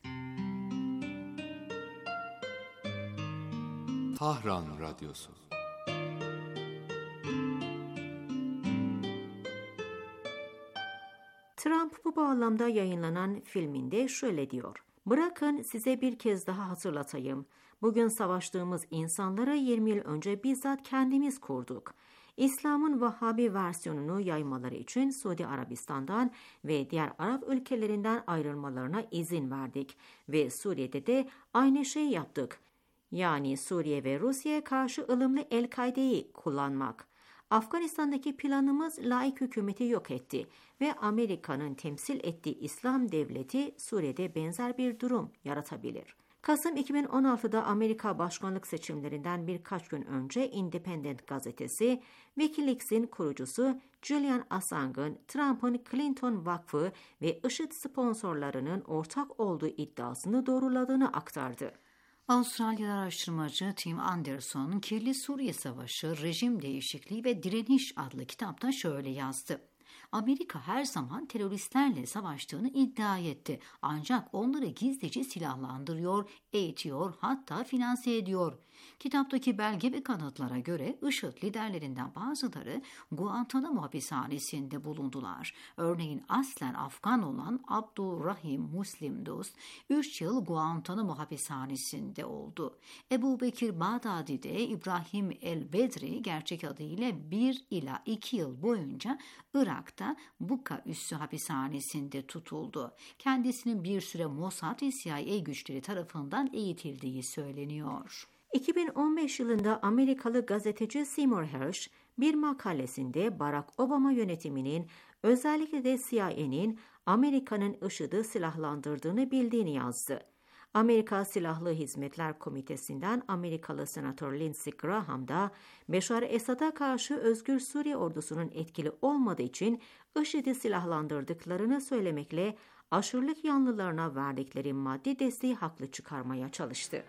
Tahran Radyosu. Trump bu bağlamda yayınlanan filminde şöyle diyor. Bırakın size bir kez daha hatırlatayım. Bugün savaştığımız insanları 20 yıl önce bizzat kendimiz kurduk. İslam'ın Vahhabi versiyonunu yaymaları için Suudi Arabistan'dan ve diğer Arap ülkelerinden ayrılmalarına izin verdik ve Suriye'de de aynı şeyi yaptık. Yani Suriye ve Rusya'ya karşı ılımlı El-Kaide'yi kullanmak. Afganistan'daki planımız laik hükümeti yok etti ve Amerika'nın temsil ettiği İslam devleti Suriye'de benzer bir durum yaratabilir. Kasım 2016'da Amerika başkanlık seçimlerinden birkaç gün önce Independent gazetesi, WikiLeaks'in kurucusu Julian Assange'ın Trump'ın Clinton Vakfı ve IŞİD sponsorlarının ortak olduğu iddiasını doğruladığını aktardı. Avustralyalı araştırmacı Tim Anderson, Kirli Suriye Savaşı, Rejim Değişikliği ve Direniş adlı kitapta şöyle yazdı. Amerika her zaman teröristlerle savaştığını iddia etti. Ancak onları gizlice silahlandırıyor, eğitiyor, hatta finanse ediyor. Kitaptaki belge ve kanıtlara göre IŞİD liderlerinden bazıları Guantanamo hapishanesinde bulundular. Örneğin aslen Afgan olan Abdurrahim Muslim Dost 3 yıl Guantanamo hapishanesinde oldu. Ebu Bekir Bağdadi de İbrahim el-Bedri gerçek adıyla 1 ila 2 yıl boyunca Irak'ta Buka üssü hapishanesinde tutuldu. Kendisinin bir süre Mossad ve CIA güçleri tarafından eğitildiği söyleniyor. 2015 yılında Amerikalı gazeteci Seymour Hersh bir makalesinde Barack Obama yönetiminin özellikle de CIA'nin Amerika'nın IŞİD'i silahlandırdığını bildiğini yazdı. Amerika Silahlı Hizmetler Komitesi'nden Amerikalı Senatör Lindsey Graham da Beşar Esad'a karşı Özgür Suriye ordusunun etkili olmadığı için IŞİD'i silahlandırdıklarını söylemekle aşırılık yanlılarına verdikleri maddi desteği haklı çıkarmaya çalıştı.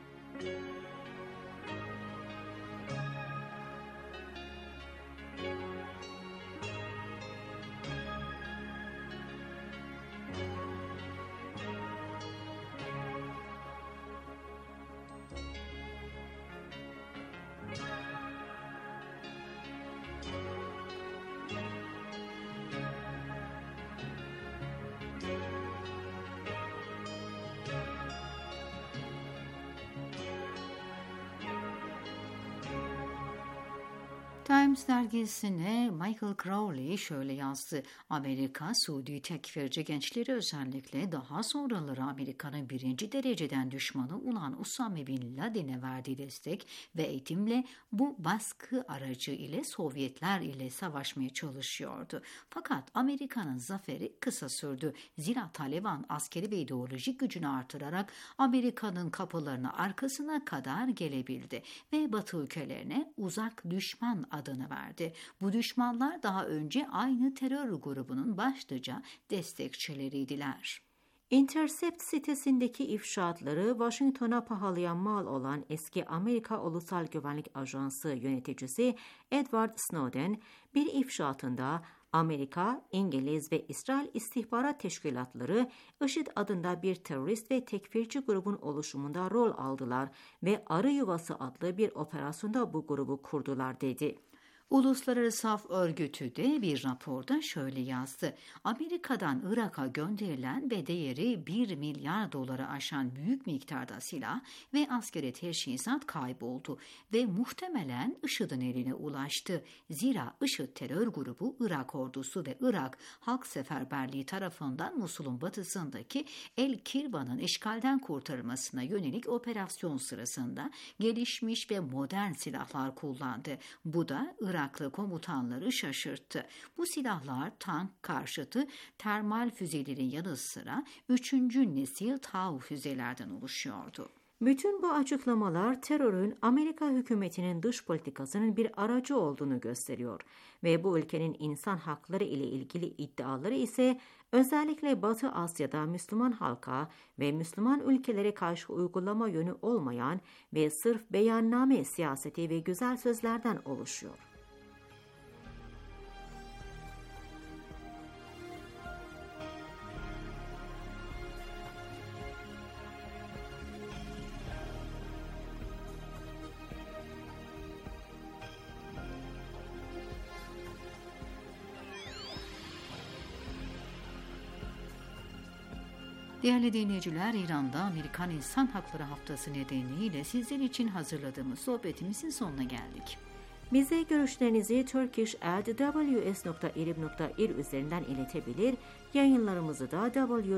Times dergisine Michael Crowley şöyle yazdı. Amerika, Suudi tekfirci gençleri özellikle daha sonraları Amerika'nın birinci dereceden düşmanı olan Usame Bin Laden'e verdiği destek ve eğitimle bu baskı aracı ile Sovyetler ile savaşmaya çalışıyordu. Fakat Amerika'nın zaferi kısa sürdü. Zira Taliban askeri ve ideolojik gücünü artırarak Amerika'nın kapılarını arkasına kadar gelebildi ve Batı ülkelerine uzak düşman adını verdi. Bu düşmanlar daha önce aynı terör grubunun başlıca destekçileriydiler. Intercept sitesindeki ifşaatları Washington'a pahalıya mal olan eski Amerika Ulusal Güvenlik Ajansı yöneticisi Edward Snowden bir ifşaatında Amerika, İngiliz ve İsrail istihbarat teşkilatları IŞİD adında bir terörist ve tekfirci grubun oluşumunda rol aldılar ve Arı Yuvası adlı bir operasyonda bu grubu kurdular dedi. Uluslararası Af Örgütü de bir raporda şöyle yazdı. Amerika'dan Irak'a gönderilen ve değeri 1 milyar doları aşan büyük miktarda silah ve askeri teçhizat kayboldu ve muhtemelen IŞİD'in eline ulaştı. Zira IŞİD terör grubu Irak ordusu ve Irak Halk Seferberliği tarafından Musul'un batısındaki El Kirvan'ın işgalden kurtarılmasına yönelik operasyon sırasında gelişmiş ve modern silahlar kullandı. Bu da Iraklı komutanları şaşırttı. Bu silahlar tank karşıtı termal füzelerin yanı sıra 3. nesil TAV füzelerden oluşuyordu. Bütün bu açıklamalar terörün Amerika hükümetinin dış politikasının bir aracı olduğunu gösteriyor ve bu ülkenin insan hakları ile ilgili iddiaları ise özellikle Batı Asya'da Müslüman halka ve Müslüman ülkelere karşı uygulama yönü olmayan ve sırf beyanname siyaseti ve güzel sözlerden oluşuyor. Değerli dinleyiciler, İran'da Amerikan İnsan Hakları Haftası nedeniyle sizler için hazırladığımız sohbetimizin sonuna geldik. Bize görüşlerinizi turkish@ws.irib.ir üzerinden iletebilir, yayınlarımızı da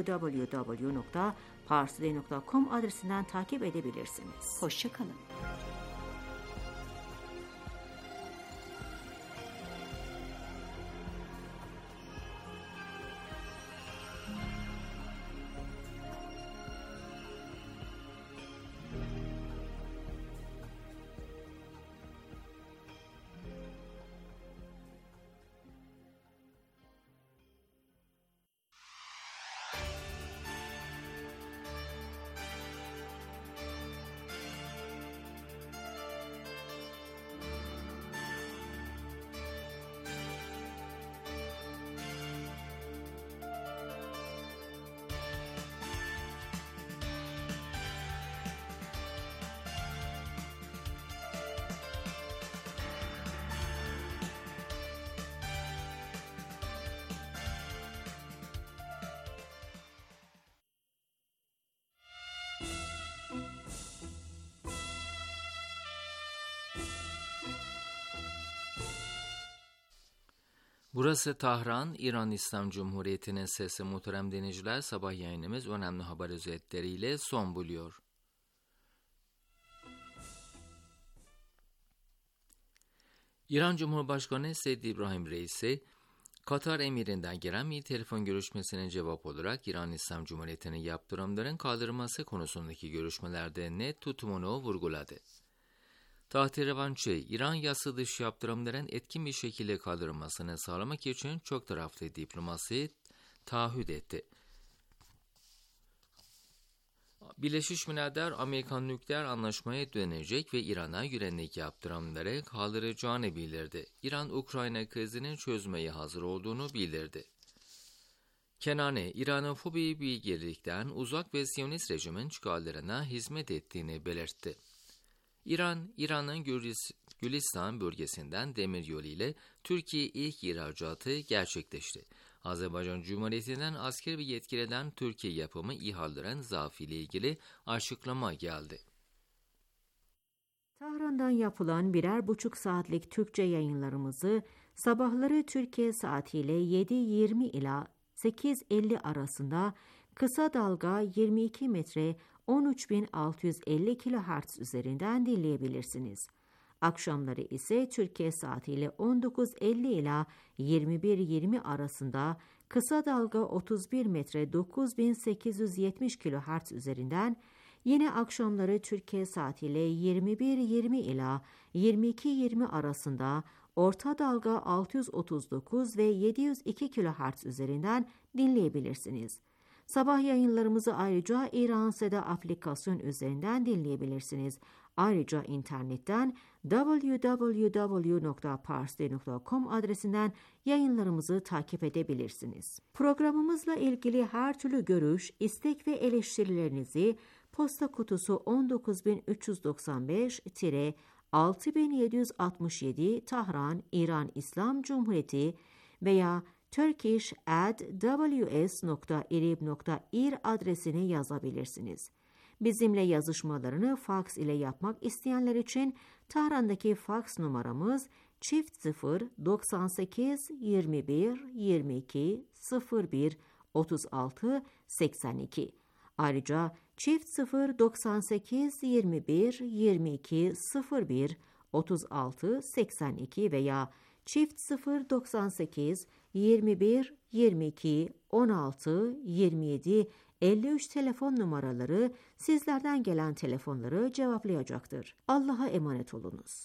www.parstoday.com adresinden takip edebilirsiniz. Hoşça kalın. Burası Tahran, İran İslam Cumhuriyeti'nin sesi. Muhterem dinleyiciler, sabah yayınımız önemli haber özetleriyle son buluyor. İran Cumhurbaşkanı Seyyid İbrahim Reisi, Katar emirinden gelen bir telefon görüşmesine cevap olarak İran İslam Cumhuriyeti'nin yaptırımların kaldırılması konusundaki görüşmelerde net tutumunu vurguladı. Tahterrevançı, İran yasa dışı yaptırımların etkin bir şekilde kaldırılmasını sağlamak için çok taraflı diplomasi taahhüt etti Birleşmiş Milletler Amerikan nükleer anlaşmaya dönecek ve İran'a güvenlik yaptırımları kaldıracağını bildirdi. İran, Ukrayna krizini çözmeye hazır olduğunu bildirdi. Kenane, İran'ın fobi bilgelikten uzak ve Siyonist rejimin çıkarlarına hizmet ettiğini belirtti. İran'ın Gülistan bölgesinden demiryolu ile Türkiye ilk ihracatı gerçekleşti. Azerbaycan Cumhuriyeti'nden asker ve yetkiliden Türkiye yapımı İHA'ların zaafı ile ilgili açıklama geldi. Tahran'dan yapılan 1,5 saatlik Türkçe yayınlarımızı sabahları Türkiye saatiyle 7:20 ila 8:50 arasında kısa dalga 22 metre 13.650 kHz üzerinden dinleyebilirsiniz. Akşamları ise Türkiye saatiyle 19:50 ila 21:20 arasında kısa dalga 31 metre 9870 kHz üzerinden, yine akşamları Türkiye saatiyle 21:20 ila 22:20 arasında orta dalga 639 ve 702 kHz üzerinden dinleyebilirsiniz. Sabah yayınlarımızı ayrıca İran Seda aplikasyon üzerinden dinleyebilirsiniz. Ayrıca internetten www.parsi.com adresinden yayınlarımızı takip edebilirsiniz. Programımızla ilgili her türlü görüş, istek ve eleştirilerinizi posta kutusu 19365-6767 Tahran, İran İslam Cumhuriyeti veya turkish@ws.irib.ir adresine yazabilirsiniz. Bizimle yazışmalarını faks ile yapmak isteyenler için Tahran'daki faks numaramız çift 98 21 22 01 36 82. Ayrıca çift 98 21 22 01 36 82 veya çift 98 21 22 16 27 53 telefon numaraları sizlerden gelen telefonları cevaplayacaktır. Allah'a emanet olunuz.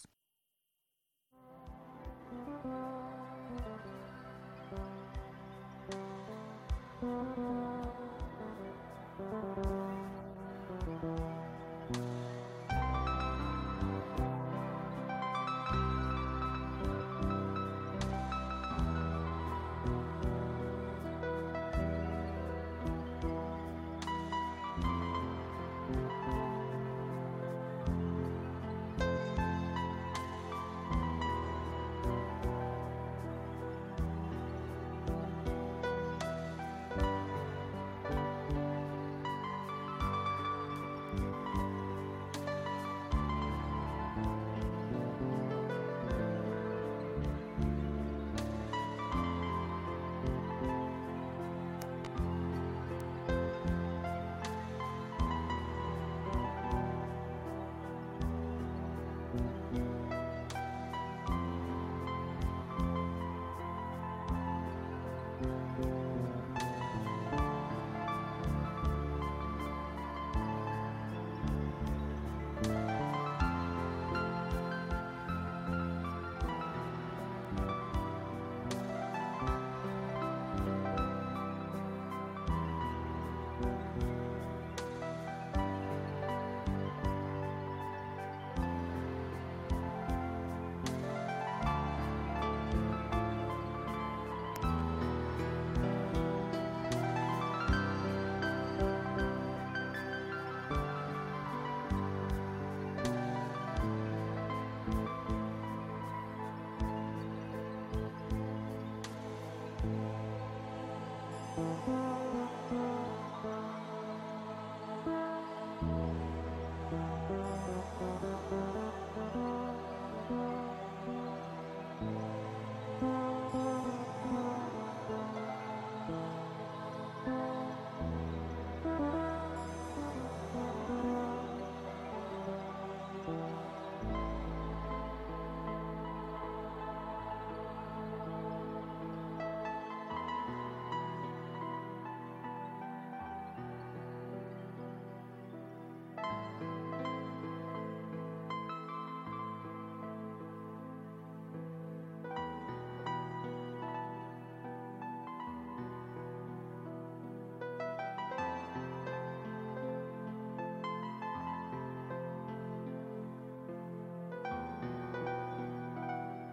Müzik